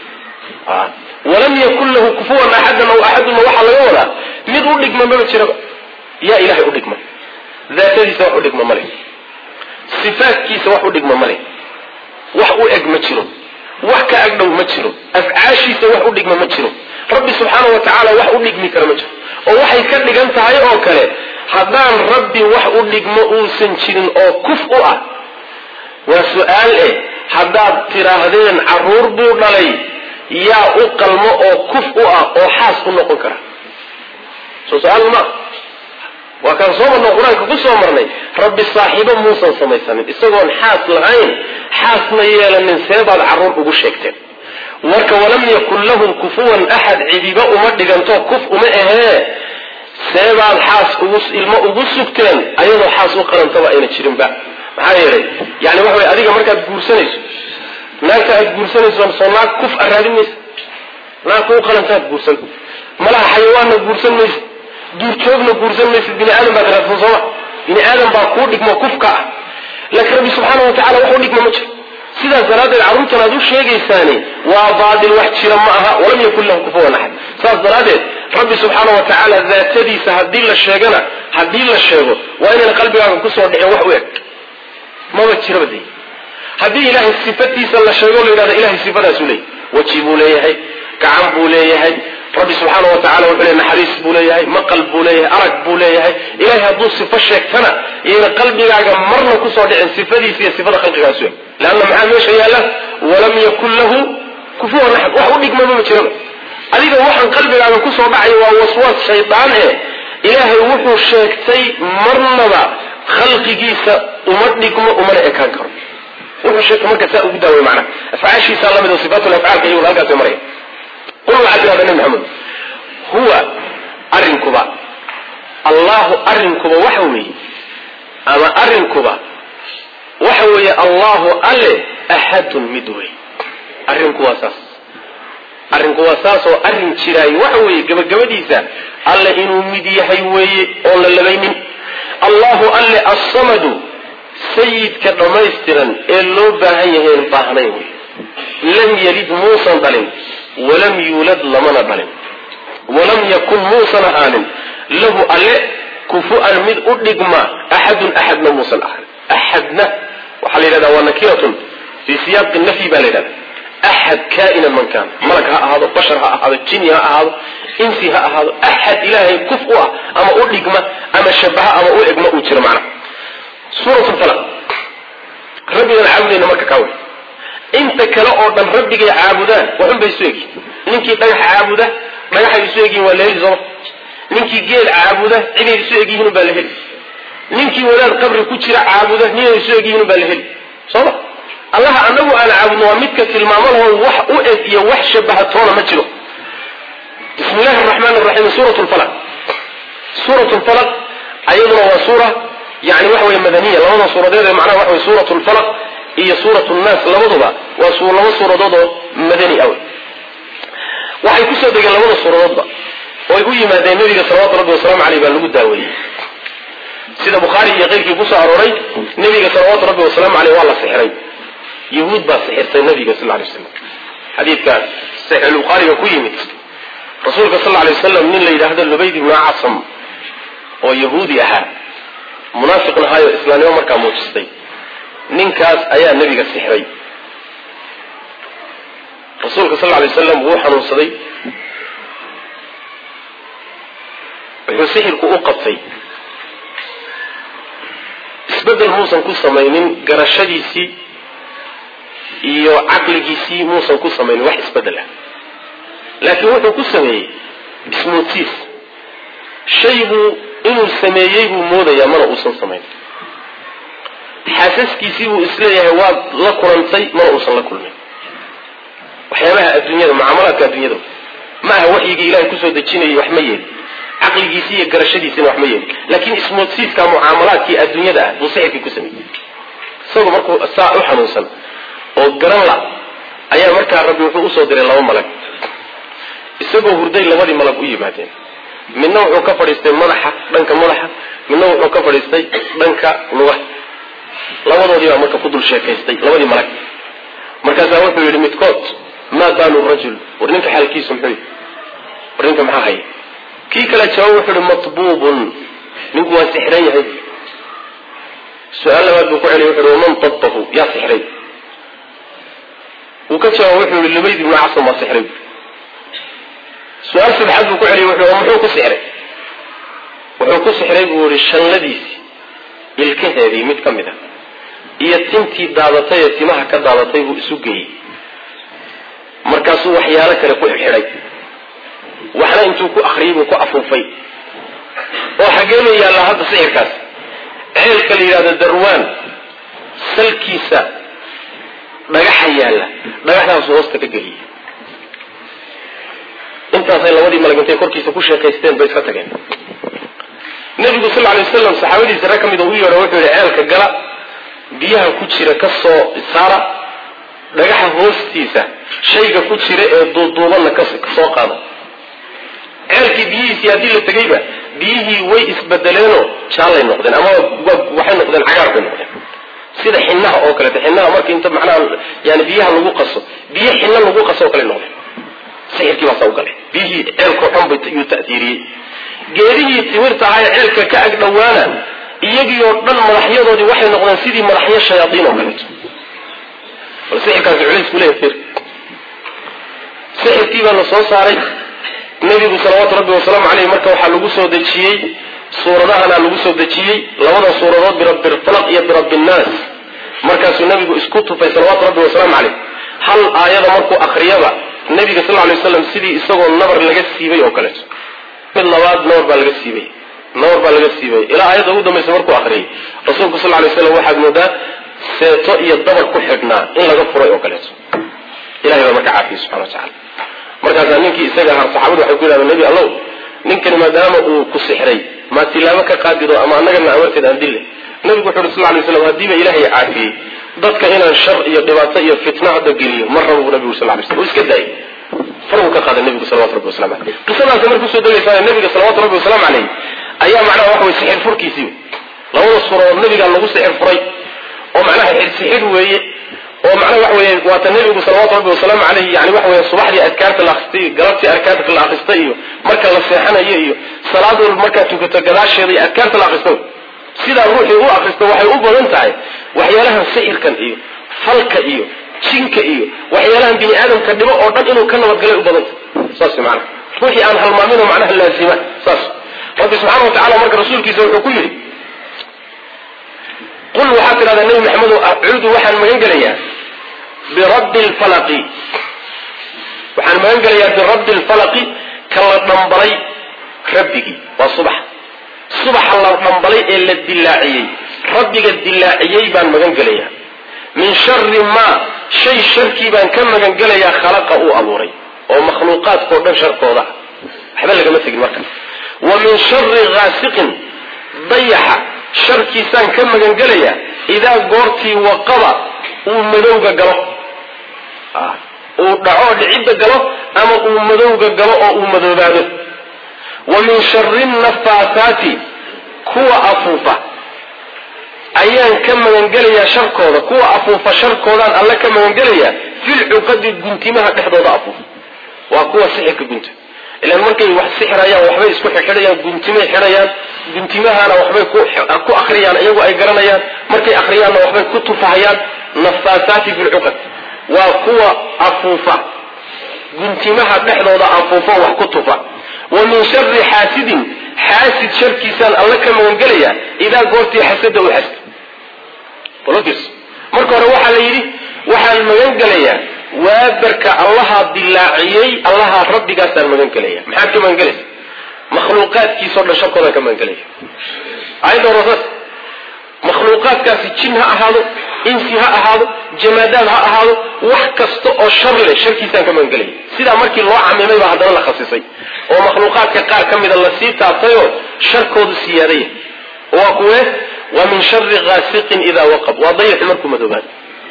walam yakun lahu kufuwan axadan aw axaduna waxaa laga wadaa mid u dhigma maba jiraba yaa ilahay u dhigma daatadiisa wax u dhigma male sifaadkiisa wax u dhigma male wax u eg ma jiro wax ka agdhow ma jiro afcaashiisa wax u dhigma ma jiro rabbi subxaana wa tacaala wax u dhigmi kara ma jiro oo waxay ka dhigan tahay oo kale haddaan rabbi wax u dhigmo uusan jirin oo kuf u ah waa su-aal haddaad tidhaahdeen caruur buu dhalay yaa u qalmo oo kuf u ah oo xaas u noqon kara soo su-aal ma waa kaan soo marno qur-aanka ku soo marnay rabbi saaxiibo muusan samaysanin isagoon xaas lahayn xaasna yeelanin seebaad caruur ugu sheegteen marka walam yakun lahum kufuwan axad cidiba uma dhiganto kuf uma ahee seebaad xaas ilmo ugu sugteen ayadoo xaas u qarantaba ayna jirinba maxaa yeelay yani waxa way adiga markaad guursanayso naagta aad guursanayso soo naag kuf araadin maysa naagta u qarantaad guursan malaha xayawaanna guursan maysa duurjoogna guursan maysid bini aadam baad raadsan sooma bini aadam baa kuu dhigmo kufka ah laakiin rabbi subxaanahu watacaala wax u dhigma ma jiro sidaas daraaddeed carruurtan aad u sheegaysaani waa baadil wax jira ma aha walam yakun lahu kufuwan axad saas daraaddeed rabbi subxaanahu watacaala daatadiisa haddii la sheegana haddii la sheego waa inayna qalbigaaga kusoo dhicin wax u eg maba jiraba de haddii ilaahay sifatiisa la sheego la yidhahdo ilahay sifadaasuu leeyahay weji buu leeyahay gacan buu leeyahay rabbi subxaana watacaala wuxuu leeyahay naxariis buu leeyahay maqal buu leeyahay arag buu leeyahay ilahay hadduu sifo sheegtana iyayna qalbigaaga marna kusoo dhicin sifadiisa iyo sifada khalqigaasu eg leanna maxaa meesha yaalla walam yakun lahu kufuwan axad wax u dhigmaba ma jiraba adiga waxaan qalbigaaga kusoo dhacayo waa waswaas shaydaan ilaahay wuxuu sheegtay marnaba khalqigiisa uma dhigmo umana ekaan karo wuxuu sheegtay marka saa ugu daaway macnaha afcaashiisa lamid oo sifaatul afcaalka iyaguna halkaas ay maraya qul waxaa tirahda nabi maxamed huwa arrinkuba allahu arrinkuba waxa weeye ama arrinkuba waxa weeye allahu alle axadun mid wey arrinku waa saas arrinku waa saas oo arrin jiraayo waxa weeye gabagabadiisa alle inuu mid yahay weeye oon la labaynin allahu alle assamadu sayidka dhammaystiran ee loo baahan yahay en baahnayn wey lam yalid muusan dhalin walam yuulad lamana dhalin walam yakun muusan ahaanin lahu alle kufu-an mid u dhigma axadun axadna muusan ahaanin axadna waxaa la yidhahdaa waa nakiratun fii siyaaqi nafyi baa la yidhahda axad kaa'inan man kaan malag ha ahaado bashar ha ahaado jini ha ahaado insi ha ahaado axad ilaahay kuf u ah ama u dhigma ama shabaha ama u egma uu jiro macnaha suurat lfalaq rabbigan caabudayna marka kaa wey inta kale oo dhan rabbigay caabudaan waxun bay isu egyihin ninkii dhagax caabuda dhagaxay isu egyihin waa la heli sooma ninkii geel caabuda ciday isu egyihiin baa la heli ninkii wadaad qabri ku jira caabuda ninay isu egyihiin baa la heli sooma allaha anagu aan caabudno waa midka tilmaamo laho wax u eg iyo wax shabahatoona ma jiro bismi illahi araxmaan araxiim suurat lfalaq suurat lfalaq ayaduna waa suura yani waxa wey madaniya labada suuradeed ee macnaha waxa wey suurat lfalaq iyo suurat nnaas labaduba waa laba suuradood oo madani ah waxay kusoo degeen labada suuradoodba oo ay u yimaadeen nabiga salawatu rabbi wasalaamu caleyh baa lagu daaweeyey sida bukhaari iyo keyrkii kusoo arooray nabiga salawaatu rabbi wasalaamu caleyh waa la sixiray yahuud baa sixirtay nabiga sal lay waslam xadiidka saxiixulbukhaariga ku yimid rasuulka sal lay wasalam nin la yidhaahdo lubayd ibnu casam oo yahuudi ahaa munaafiqn ahaayo islaamnimo markaa muujistay ninkaas ayaa nebiga sixray rasuulka sal lay wasalam wuu xanuunsaday wuxuu sixirku u qabtay isbedel muusan ku samaynin garashadiisii iyo caqligiisii muusan ku samaynin wax isbedel ah laakiin wuxuu ku sameeyey ismootiis shaybuu inuu sameeyey buu moodayaa mana uusan samayn xaasaskiisii buu isleeyahay waad la kulantay mana uusan la kulmin waxyaabaha adduunyada mucaamalaadka adduunyada ma aha waxyigii ilahay kusoo dejinayay wax ma yeelin caqligiisii iyo garashadiisina wax ma yeelin laakiin ismoodsiiska mucaamalaadkii adduunyada ah buu sixirkii ku sameeyey isagoo markuu saa u xanuunsan oo garan la ayaa markaa rabbi wuxuu usoo diray laba malag isagoo hurday labadii malag u yimaadeen midna wuxuu ka fadhiistay madaxa dhanka madaxa midna wuxuu ka fadhiistay dhanka lugaha labadoodii baa marka ku dul sheekaystay labadii malag markaasaa wuxuu yidhi midkood maa baalu rajul war ninka xaalkiisu muxuu yidhi war ninka maxaa haya kii kale jawaab wuxuu yihi matbuubun ninku waa sixran yahay su-aal labaad buu ku celiyay wuxu uhi waman dabbahu yaa sixray wuu ka jawaab wuxuu yihi lubayd ibnu casam waa sixray su-aal saddexaad buu ku celiyay wuxuu muxuu ku sixray wuxuu ku sixray buu yihi shanladiisii ilkaheedii mid ka mid a iyo tintii daadatay ee timaha ka daadatay buu isu geeyey markaasuu waxyaalo kale ku xidhay waxna intuu ku akriyay buu ku afuufay oo xageenu yaallaa hadda sixirkaas ceelka la yidhahdo darwaan salkiisa dhagaxa yaalla dhagaxdaasu hoosta ka geliyey intaasay labadii malag intay korkiisa ku sheekaysteen bay iska tageen nabigu sal lay wasalam saxaabadiisa rag ka mid oo u yeedho wuxuu yihi ceelka gala biyaha ku jira ka soo saara dhagaxa hoostiisa shayga ku jira ee duuduubanna ka soo qaada ceelkii biyihiisii haddii la tegayba biyihii way isbedeleenoo jaallay noqdeen ama waxay noqdeen cagaar bay noqdeen sida xinnaha oo kale xinnaha markii inta macnaha yani biyaha lagu qaso biyo xinna lagu qaso kale noqday sixirkii baa soo galay biyihii ceelka xun bay uu ta'tiiriyey geedihii timirta ahaa ceelka ka ag dhawaana iyagii oo dhan madaxyadoodii waxay noqdeen sidii madaxyo shayaadiin oo kaleeto bal sixirkaasi culays ku leeyahay sixirkii baa la soo saaray nabigu salawaatu rabbi wasalaamu calayhi marka waxaa lagu soo dejiyey suuradahana lagu soo dejiyey labada suuradood birabbil falaq iyo birabbil naas markaasuu nabigu isku tufay salawaatu rabbi wasalaamu calayh hal aayada markuu akhriyaba nabiga sal alay wasallam sidii isagoo nabar laga siibay oo kaleeto mid labaad nabar baa laga siibay ilaa aayadda ugu dambaysa markuu akhriyay rasuulku sal alay wasallam waxaad moodaa seeto iyo dabar ku xidhnaa in laga furay oo kaleeto ilahay baa marka caafiyey subxana wa tacala markaasaa ninkii isaga ahaa saxaabadu waxay ku yidhahdeen nebi allow ninkani maadaama uu ku sixray ma tilaabo ka qaadido ama annagana amarteed aan dille nabigu wuxu uhi sal lay slam haddiiba ilaahay caafiyey dadka inaan shar iyo dhibaato iyo fitna hadda geliyo mar raba buu nabigu sal lay slam uu iska daayay faruu ka qaaday nabigu salawatu rabbi wasalam caleyh qisadaasi markuu soo degaysaa nabiga salawaatu rabbi wasalaamu caleyh ayaa macnaha waxa weye sixir furkiisii labada suuradood nabigaa lagu sixir furay oo macnaha sixir weeye oo macnaha waxa weeye waata nabigu salawaatu rabbi wasalaamu caleyh yani waxa weeye subaxdii adkaarta la akhristay galabtii adkaarta la akhristay iyo marka la seexanayo iyo salaad walba markaa tukato gadaasheeda iyo adkaarta la akhristo sidaa ruuxii u akhristo waxay u badan tahay waxyaalahan sixirkan iyo falka iyo jinka iyo waxyaalahan bini aadamka dhibo oo dhan inuu ka nabadgalay u badan tahay saas macnaha ruuxii aan halmaamin oo macnaha laazima saas rabbi subxaana wa tacala marka rasuulkiisa wuxuu ku yidhi qul waxaad tidhahdaa nebi maxamedow acuudu waxaan magan gelayaa birabbi lfalaqi waxaan magan gelayaa birabbi lfalaqi ka la dhambalay rabbigii waa subaxa la dhambalay ee la dilaaciyey rabbiga dilaaciyey baan magan gelayaa min shari maa shay sharkii baan ka magan gelayaa khalaqa uu abuuray oo makhluuqaadkao dhan sharkooda waxba lagama tegin marka wa min shari ghaasiqin dayaxa sharkiisaan ka magan gelayaa idaa goortii waqaba uu madowga galo uu dhaco dhicidda galo ama uu madowga galo oo uu madoobaado wa min shari nafaasaati kuwa afuufa ayaan ka magangelayaa sharkooda kuwa afuufa sharkoodaan alle ka magangelayaa filcuqadi guntimaha dhexdooda afuufa waa kuwa sixirka gunta ilaan markay wax sixirayaan waxbay isku xidhayaan guntimay xidhayaan guntimahana waxbay ku akriyaan iyagu ay garanayaan markay akriyaanna waxbay ku tufahayaan nafaasaati filcuqad waa kuwa afuufa guntimaha dhexdooda afuufa wax ku tufa wa min shari xaasidin xaasid sharkiisaan alla ka magangelayaa idaa goortii xasada u xasd marka hore waxaa la yidhi waxaan magan gelayaa waabarka allaha dilaaciyey allaha rabbigaasaan magan gelaya maxaad ka magan gelaysa makhluuqaadkiisao dhan sharkoodaan ka magan gelaya ayadda horesaas makhluuqaadkaasi jin ha ahaado insi ha ahaado jamaadaad ha ahaado wax kasta oo shar leh sharkiisaan ka magan gelaya sidaa markii loo camimay baa haddana la khasisay oo makhluuqaadka qaar ka mida lasii taabtayoo sharkoodu siyaadaya waa kuwe wa min shari ghaasiqin idaa waqab waa dayaxi markuu madoobaado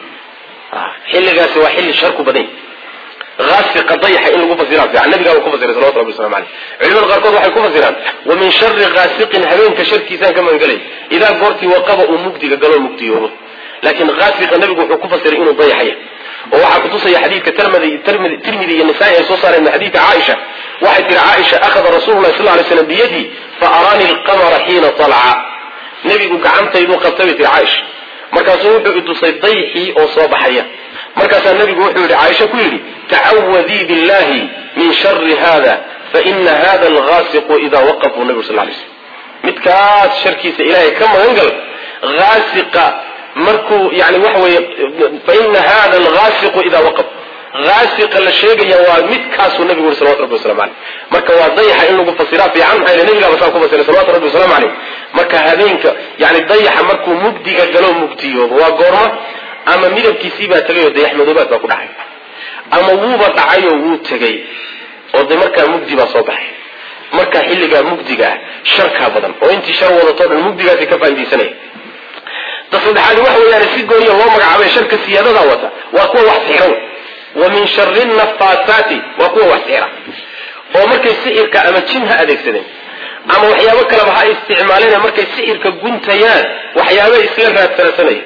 xilligaasi waa xilli sharku badan haasiqa dayaxa in lagu fasiraa fiican nabigaa uu ku fasiray salawatu rabbi waslamu caleyh culimada qaarkood waxay ku fasiraan wa min shari ghaasiqin habeenka sharkiisaan ka magangelay idaa goortii waqaba uu mugdiga galoo mugdiyoobo laakiin haasiqa nabigu wuxuu ku fasiray inuu dayaxaya oo waxaa kutusaya xadiidka tirmidi iyo nisaa-i ay soo saareen min xadiidka caaisha waxay tihi caaisha akhada rasuululahi sal lay slam biyadii fa araanii alqamara xiina talaca nebigu gacantayduu qabtay bay tihi caaisha markaasuu wuxuu itusay dayxii oo soo baxaya markaasaa nebigu wuxuu yidhi caaisha ku yidhi tacawadii billahi min shari hada faina hada alghaasiqu idaa waqafuu nabigu sal lay slam midkaas sharkiisa ilaahay ka magan gal haasiqa markuu yani waxa weeye faina hada alghaasiqu idaa waqaf haasiqa la sheegaya waa midkaasuu nabigu yuri salawatu rabbi waslamu caleyh marka waa dayaxa in lagu fasiraa fiican maxaa yele nabigaaba saa ku fasiray salawatu rabbi wasalaamu caleyh marka habeenka yani dayaxa markuu mugdiga galo mugdiyoobo waa goorma ama midabkiisii baa tegay oo dayax madoobaad baa ku dhacay ama wuuba dhacayoo wuu tegay oo de markaa mugdi baa soo baxay marka xilligaa mugdiga ah sharkaa badan oo intii shar wadatoo dhan mugdigaasi ka faaidaysanaya saddexaadi waxa weeyaan si gooniya loo magacaabay sharka siyaadada wata waa kuwa wax sixira wa min shari nafaasaati waa kuwa wax sixira oo markay sixirka ama jin ha adeegsadeen ama waxyaabo kaleba ha isticmaaleen markay sixirka guntayaan waxyaaba isla raadsanayaan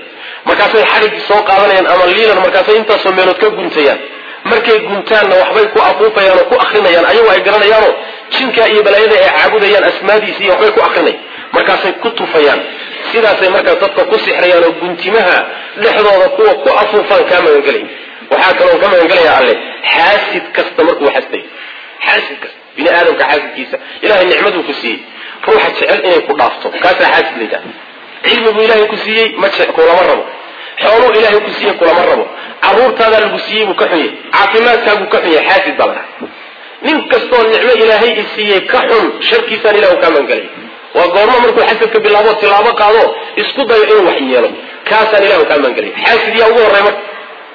markaasay xarigii soo qaadanayaan ama liilan markaasay intaasoo meelood ka guntayaan markay guntaanna waxbay ku afuufayaan oo ku akrinayaan ayagoo ay garanayaanoo jinka iyo balaayada ay caabudayaan asmaadiisi iyo waxbay ku akrinayaan markaasay ku tufayaan sidaasay markaas dadka ku sixrayaan oo guntimaha dhexdooda kuwa ku afuufaan kaa magangelay waxaa kaloo ka magangelaya alle xaasid kasta markuu xasday xaasid kasta bini aadamka xaasidkiisa ilahay nicmaduu ku siiyey ruuxa jecel inay ku dhaafto kaasaa xaasid layidhaha cilmiguu ilaahay ku siiyey kulama rabo xooluu ilaahay ku siiyey kulama rabo caruurtaadaa lagu siiyey buu ka xunyay caafimaadkaaguu ka xunyay xaasid baa la dhahay nin kastoo nicmo ilaahay i siiyey ka xun sharkiisaan ilahu kaa magangelay waa goormo markuu xasadka bilaabo tilaabo qaado isku dayo inuu wax yeelo kaasaan ilahu kaa magangelay xaasid yaa ugu horrey marka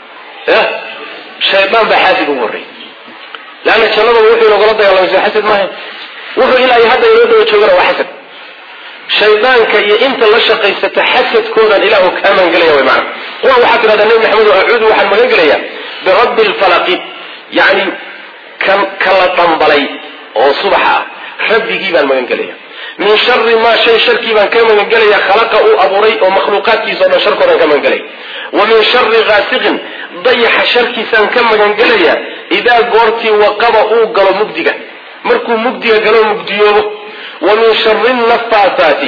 shaydaan baa xaasid ugu horrey leanna jannada wuxuu inogala dagaalamay xasad maaha wuxuu ilaahay hadda inoo daba joogana waa xasad shaydaanka iyo inta la shaqaysata xasadkoodan ilaahu kaa magangelaya way macana qul waxaad tidhahdaa nebi maxamed acuudu waxaan magan gelayaa birabbi lfalaqi yacni kala dhambalay oo subaxa ah rabbigii baan magan gelaya min shari maa shay sharkii baan ka magan gelaya khalaqa uu abuuray oo makhluuqaadkiisa o dhan sharkoodan ka magan gelaya wa min shari gaasiqin dayaxa sharkiisaan ka magan gelaya idaa goortii waqaba uu galo mugdiga markuu mugdiga galo mugdiyoobo wa min shari nafaasaati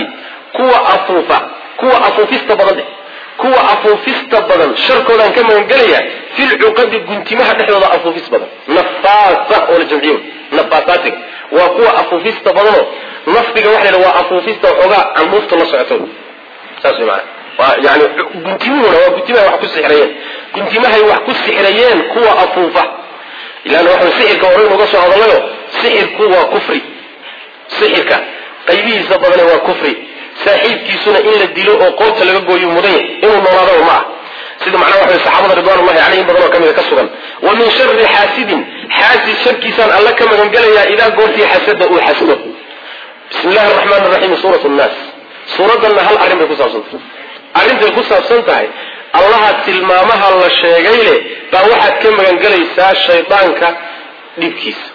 kuwa afuufista badan kuwa afuufista badan sharkoodaan ka magan gelaya filcuqadi guntimaha dhexdooda afuufis badan nafaasa oo la jamciyo nafaasaatiga waa kuwa afuufista badanoo nafdiga waxa la waa afuufista waxoogaa candhuufta la socoto saas way macana waa yani guntimuhuna waa guntimahay wax ku sixirayeen guntimahay wax ku sixirayeen kuwa afuufa ilaana waxa sixirka hore inuga soo hadalayo sixirku waa kufri sixirka qaybihiisa badane waa kufri saaxiibkiisuna in la dilo oo qoorta laga gooyo mudan inuu noolaado ma ah sida macnaha waxa saxaabada ridwanullahi calayhim badan oo kamid ka sugan wa min sharri xaasidin xaasid sharkiisaan alla ka magan gelayaa idaa goortii xasada uu xasdo bismillahi araxmaani araxiim suuratu nnaas suuradanna hal arrin bay ku saabsantahay arrintay ku saabsan tahay allaha tilmaamaha la sheegay leh baa waxaad ka magan gelaysaa shaydaanka dhibkiisa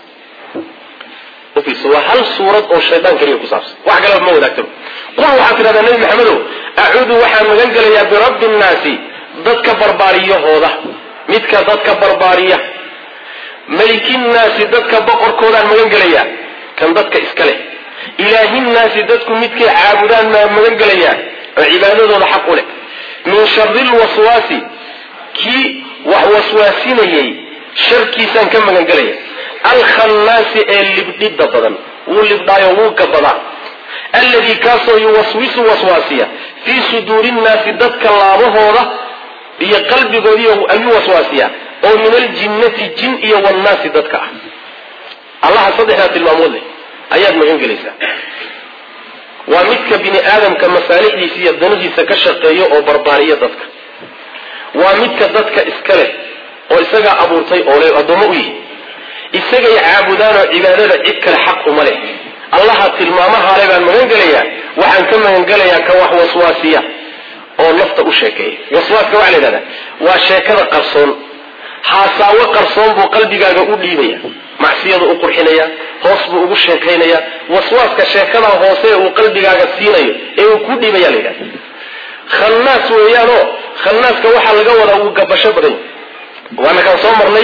waa hal suurad oo shaydaan kaliya ku saabsan wax kaleba ma wadaagto qul waxaad tidhahdaa nebi maxamedow acuudu waxaan magan gelayaa birabbi nnaasi dadka barbaariyahooda midka dadka barbaariya malikinnaasi dadka boqorkoodaan magan gelayaa kan dadka iska leh ilaahinnaasi dadku midkay caabudaan maa magan gelayaa oo cibaadadooda xaq u leh min shari lwaswaasi kii wax waswaasinayay sharkiisaan ka magan gelaya alkhannaasi ee libdhidda badan wuu libdhaayo wuu gabadaa alladii kaasoo yuwaswisu waswaasiya fii suduuri nnaasi dadka laabahooda iyo qalbigoodiiyo ayuu waswaasiya oo min aljinnati jin iyo wannaasi dadka ah allaha saddexdaa tilmaamood leh ayaad magan gelaysaa waa midka bini aadamka masaalixdiisa iyo danihiisa ka shaqeeyo oo barbaariya dadka waa midka dadka iska leh oo isagaa abuurtay oo le addoommo u yihi isagay caabudaan oo cibaadada cid kale xaq uma leh allaha tilmaamahaale baan magan gelayaa waxaan ka magan gelayaa ka wax waswaasiya oo nafta u sheekeeya waswaaska waxa la yidhahdaa waa sheekada qarsoon haasaawo qarsoon buu qalbigaaga u dhiibaya macsiyadu u qurxinaya hoos buu ugu sheekaynaya waswaaska sheekada hoose uu qalbigaaga siinayo ee uu ku dhiibaya la yidhahda khannaas weeyaanoo khannaaska waxaa laga wadaa wuu gabasho badan waana kaan soo marnay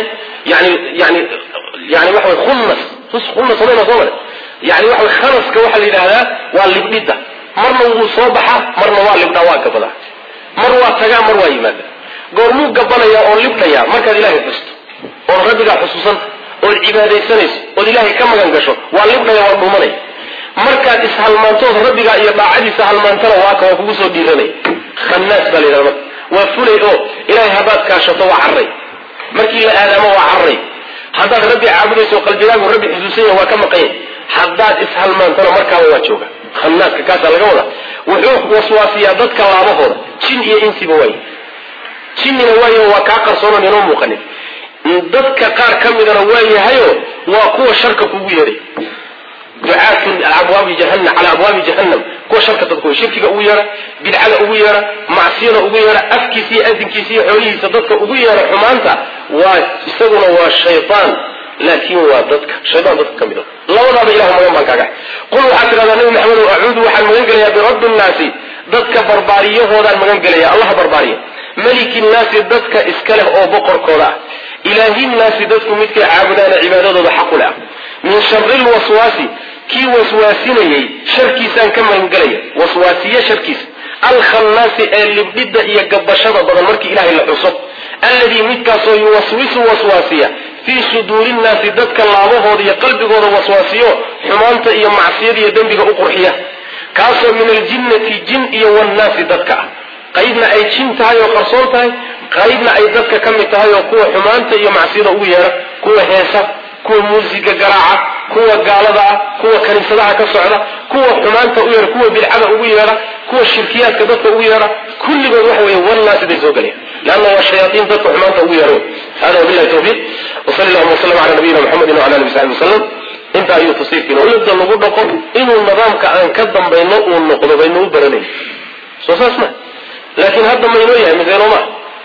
yani waxa way khunnas samayna soo maray yani waxa way khanaska waxaa la yidhahdaa waa libdhidda marna wuu soo baxaa marna waa libdhaa waa gabadaa mar waa tagaa mar waa yimaada goormuu gabanaya oo libdhaya markaad ilaahay xusto ood rabbigaa xusuusanta ood cibaadaysanayso ood ilaahay ka magan gasho waa libdhaya waa dhumanaya markaad ishalmaantood rabbigaa iyo daacadiisa halmaantana waa kugu soo dhiiranaya khannaas baa la yidhahda marka waa fulay oo ilaahay haddaad kaashato waa carray markii la aadaamo waa carray haddaad rabbi caabudayso qalbigaagu rabbi xusuusanya waa ka maqanya haddaad ishalmaantana markaaba waa jooga khannaaska kaasaa laga wadaa wuxuu waswaasiyaa dadka laabahooda jin iyo insiba waay jinnina waayo waa kaa qarsoonan inoo muuqanin dadka qaar ka midana waa yahayo waa kuwa sharka kugu yeedhay ducaatun calaa abwaabi jahannam kuwa sharka dadku shirkiga ugu yeedha bidcada ugu yeedha macsiyada ugu yeedha afkiisa iyo adinkiisa iyo xoolihiisa dadka ugu yeedha xumaanta waa isaguna waa shaydaan laakiin waa dadka shaydaan dadka ka mid a labadaaba ilahu magan baan kaaga qul waxaad tidhahdaa nabi maxamedow acuudu waxaan magan gelayaa birabbi nnaasi dadka barbaariyahoodaan magan gelaya allaha barbaariya maliki nnaasi dadka iska leh oo boqorkooda ah ilaahi nnaasi dadku midkay caabudaana cibaadadooda xaqu leh min shari lwaswaasi kii waswaasinayay sharkiisaan ka magangelaya waswaasiye sharkiisa alkhannaasi ee libdhidda iyo gabashada badan markii ilaahay la xuso alladii midkaasoo yuwaswisu waswaasiya fii suduuri nnaasi dadka laabahooda iyo qalbigooda waswaasiyo xumaanta iyo macsiyada iyo dembiga u qurxiya kaasoo min aljinnati jin iyo wannaasi dadka ah qaybna ay jin tahay oo qarsoon tahay qaybna ay dadka ka mid tahay oo kuwa xumaanta iyo macsiyada ugu yeedha kuwa heesa kuwa muusiga garaaca kuwa gaalada ah kuwa kaniisadaha ka socda kuwa xumaanta u yeedha kuwa bidcada ugu yeedha kuwa shirkiyaadka dadka ugu yeedha kulligood waxa weeye wannaasi bay soo gelayaan leanna waa shayaatiin dadka xumaanta ugu yeedha hada wabillahi tawfiiq wasali allahuma wasalam cala nabiyina muxamedin wacala alihi wasaxbi wasalam inta ayuu tafsiirkiina ulada lagu dhaqo inuu nidaamka aan ka dambayno uu noqdo baynu u baranayn soo saas ma laakiin hadda maynoo yahay mideenooma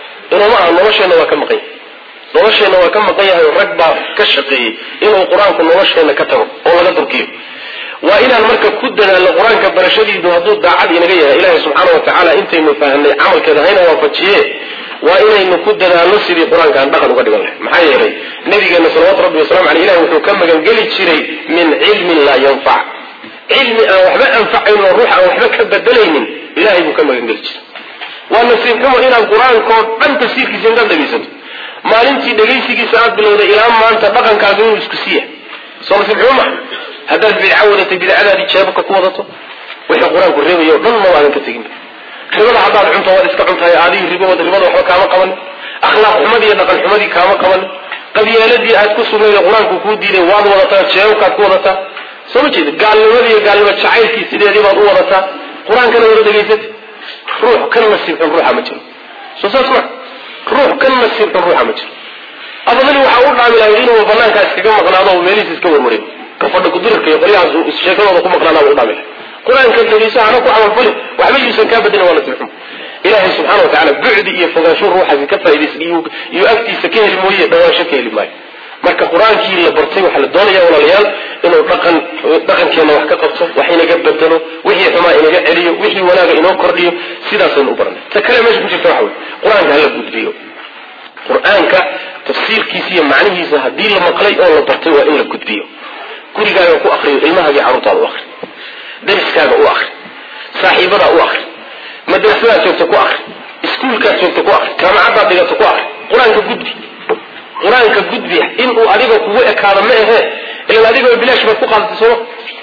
aha nolosheenna waa ka maqan yahay nolosheenna waa ka maqan yahay oo rag baa ka shaqeeyey inuu qur-aanku nolosheenna ka tago oo laga durkiyo waa inaan marka ku dadaalno qur-aanka barashadiidu hadduu daacad inaga yahay ilaahay subxaana watacaala intaynu fahanay camalkeeda hayna waafajiye waa inaynu ku dadaalno sidii qur-aanka aan dhaqan uga dhigan lahay maxaa yeelay nabigeena salawatu rabbi wasalamu aleyh ilahi wuxuu ka magangeli jiray min cilmin laa yanfac cilmi aan waxba anfacayn oo ruux aan waxba ka bedelaynin ilahay buu ka magangeli jiray waa nasiib xumo inaad qur-aankoo dhan tafsiirkiisa intaad dhegaysato maalintii dhegaysigiisa aad bilowday ilaa maanta dhaqankaaga inuu isku siiya soo nasiib xumo maha haddaad bidca wadatay bidcadaadii jeebabka ku wadato wixii qur-aanku reebayo o dhan ma waadan ka tegin ribada haddaad cunto waad iska cuntahay aadii ribada waxba kaama qaban akhlaaq xumadii iyo dhaqan xumadii kaama qaban qabyaaladii aad ku sugnayd qur-aanku kuu diiday waad wadataa jeebabkaad ku wadataa soo ma jeeda gaalnimadii iyo gaalnimo jacaylkii sideedii baad u wadataa qur-aankana wada dhegaysatay ruux ka nasiibxun ruuxa ma jiro soo saas ma ruux ka nasiibxun ruuxa ma jiro afadali waxaa u dhaami lahay inuu banaankaa iskaga maqnaado oo meelihiisa iska warwareego kafadha kudirarka iyo qolyahaas sheekadooda ku maqnaanaa u dhaami lahay qur-aanka dhegayso hana ku camalfali waxba yuusan kaa bedelin waa nasiib xumo ilaahay subxaana watacaala bucdi iyo fogaansho ruuxaasi ka faaidaysan iyo agtiisa ka heli mooye dhawaansho ka heli maayo marka qur-aankii la bartay waxaa la doonaya walaalayaal inuu dhaqankeena wax ka qabto wax inaga bedelo wixii xumaa inaga celiyo wixii wanaaga inoo kordhiyo sidaasaynu u baranay ta kale meesha ku jirta waxa wey qur-aanka hala gudbiyo qur-aanka tafsiirkiisa iyo macnihiisa haddii la maqlay oo la bartay waa in la gudbiyo gurigaaga ku akriyo ilmahaagii carruurtaada u akri dariskaaga u akri saaxiibadaa u akri madrasadaad joogta ku akri iskuulkaad joogta ku akri jaamacadaad dhigato ku akri qur-aanka gudbi qur-aanka gudbi inuu adiga kugu ekaado ma ahee ilan adigoo bilaash baad ku qaadatay sooma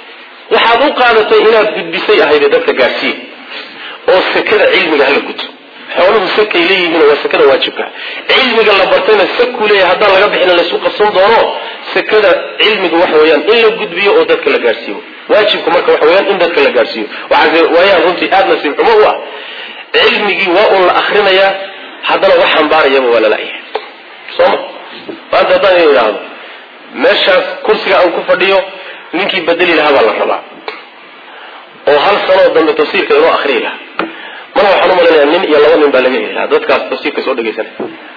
waxaad u qaadatay inaad gudbisay ahayde dadka gaarsiiye oo sekada cilmiga hala gudto xooluhu sakay leeyihiin waa sekada waajibka cilmiga la bartayna saku leeyahay haddaan laga bixina laysu qabsan doono sekada cilmiga waxa weeyaan in la gudbiyo oo dadka la gaarsiiyo waajibku marka waxa weeyaan in dadka la gaarsiiyo waxaase waayaan runtii aada nasiib xumo u ah cilmigii waa un la akrinayaa haddana wax xambaarayaba waa lala-yahay sooma maanta haddaan ina idhaahdo meeshaas kursiga aan ku fadhiyo ninkii bedeli lahaa baa la rabaa oo hal sanoo dambe tafsiirka inoo akriyi lahaa mana waxaan u malaynayaa nin iyo laba nin baa laga heli lahaa dadkaas tafsiirka soo dhegaysanay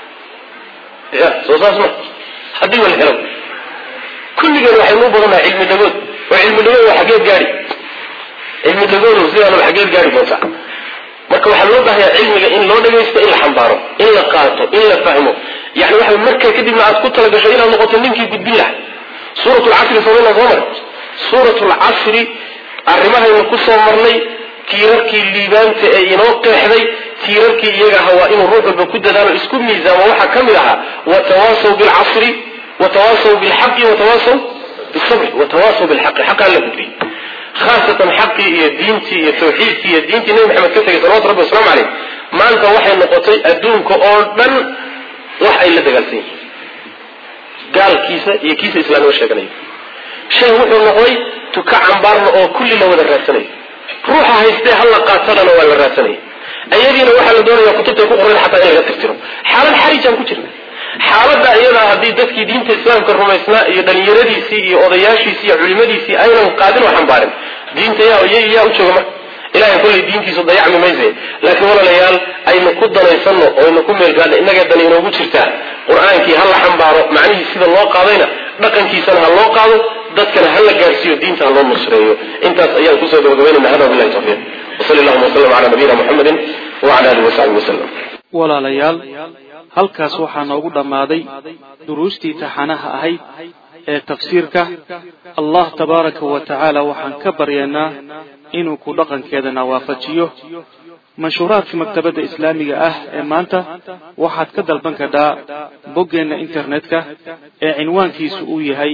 ya soo saas ma haddii wala helo kulligeen waxaynu u badannahay cilmi dhagood oo cilmi dhagood waa xageed gaari cilmi dhagood sidaanaba xageed gaari doontaa marka waxaa loo bahayaa cilmiga in loo dhagaysto in la xambaaro in la qaato in la fahmo yani waxa markaa kadibna aad ku talagasho inaad noqoto ninkii gudbin laha suurat lcasri samayna soo mar suurat lcasri arrimahaynu ku soo marnay tiirarkii liibaanta ee inoo qeexday tiirarkii iyaga ahaa waa inuu ruux walba ku dadaalo isku miisaamo waxaa ka mid ahaa watawaasaw bilcasri watawaasaw bilxaqi watawaasaw bisabri watawaasaw bilxaqi xaqaan la gudbiyey khaasatan xaqii iyo diintii iyo tawxiidkii iyo diintii nebi maxamed ka tegay salawatu rabbi wasalaamu caleyh maanta waxay noqotay adduunka oo dhan wax ay la dagaalsan yihiin gaalkiisa iyo kiisa islaamnimo sheeganayo shay wuxuu noqday tuka cambaarna oo kulli la wada raadsanayo ruuxa haystee hal la qaatadana waa la raadsanaya ayadiina waxaa la doonaya kutubtay ku qoran xataa in laga tirtiro xaalad xarijaan ku jirna xaaladda iyadaa haddii dadkii diinta islaamka rumaysnaa iyo dhalinyaradiisii iyo odayaashiisii iyo culimadiisii aynan qaadin oo xambaarin diinta yaa u jooga marka ilahay kollay diintiisu dayacmi mayse laakiin walaalayaal aynu ku danaysanno oo aynu ku meelgaadno innaga dani inoogu jirtaa qur-aankii ha la xambaaro macnihii sida loo qaadayna dhaqankiisana ha loo qaado dadkana ha la gaarsiiyo diinta ha loo nusreeyo intaas ayaan kusoo gabagabaynayna hada billahi tawfiiq wasali allahuma wasalam cala nabiyina muxamedin wacala alihi wasaxbihi wasalam walaalayaal halkaas waxaa noogu dhammaaday duruustii taxanaha ahayd ee tafsiirka. allah tabaaraka wa tacaala waxaan ka baryaynaa inuu ku dhaqankeedana waafajiyo. manshuuraadka maktabadda islaamiga ah ee maanta waxaad ka dalban kartaa boggeenna internetka ee cinwaankiisu uu yahay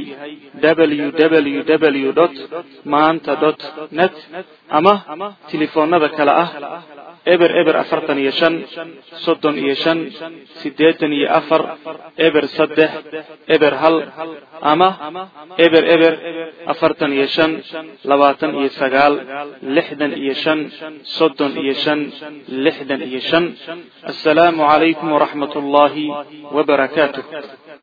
www.maanta.net ama telefoonnada kale ah eber 45 35 84 eber 3 eber 1 ama eber 45 29 65 35 السلام عليكم ورحمة الله وبركاته.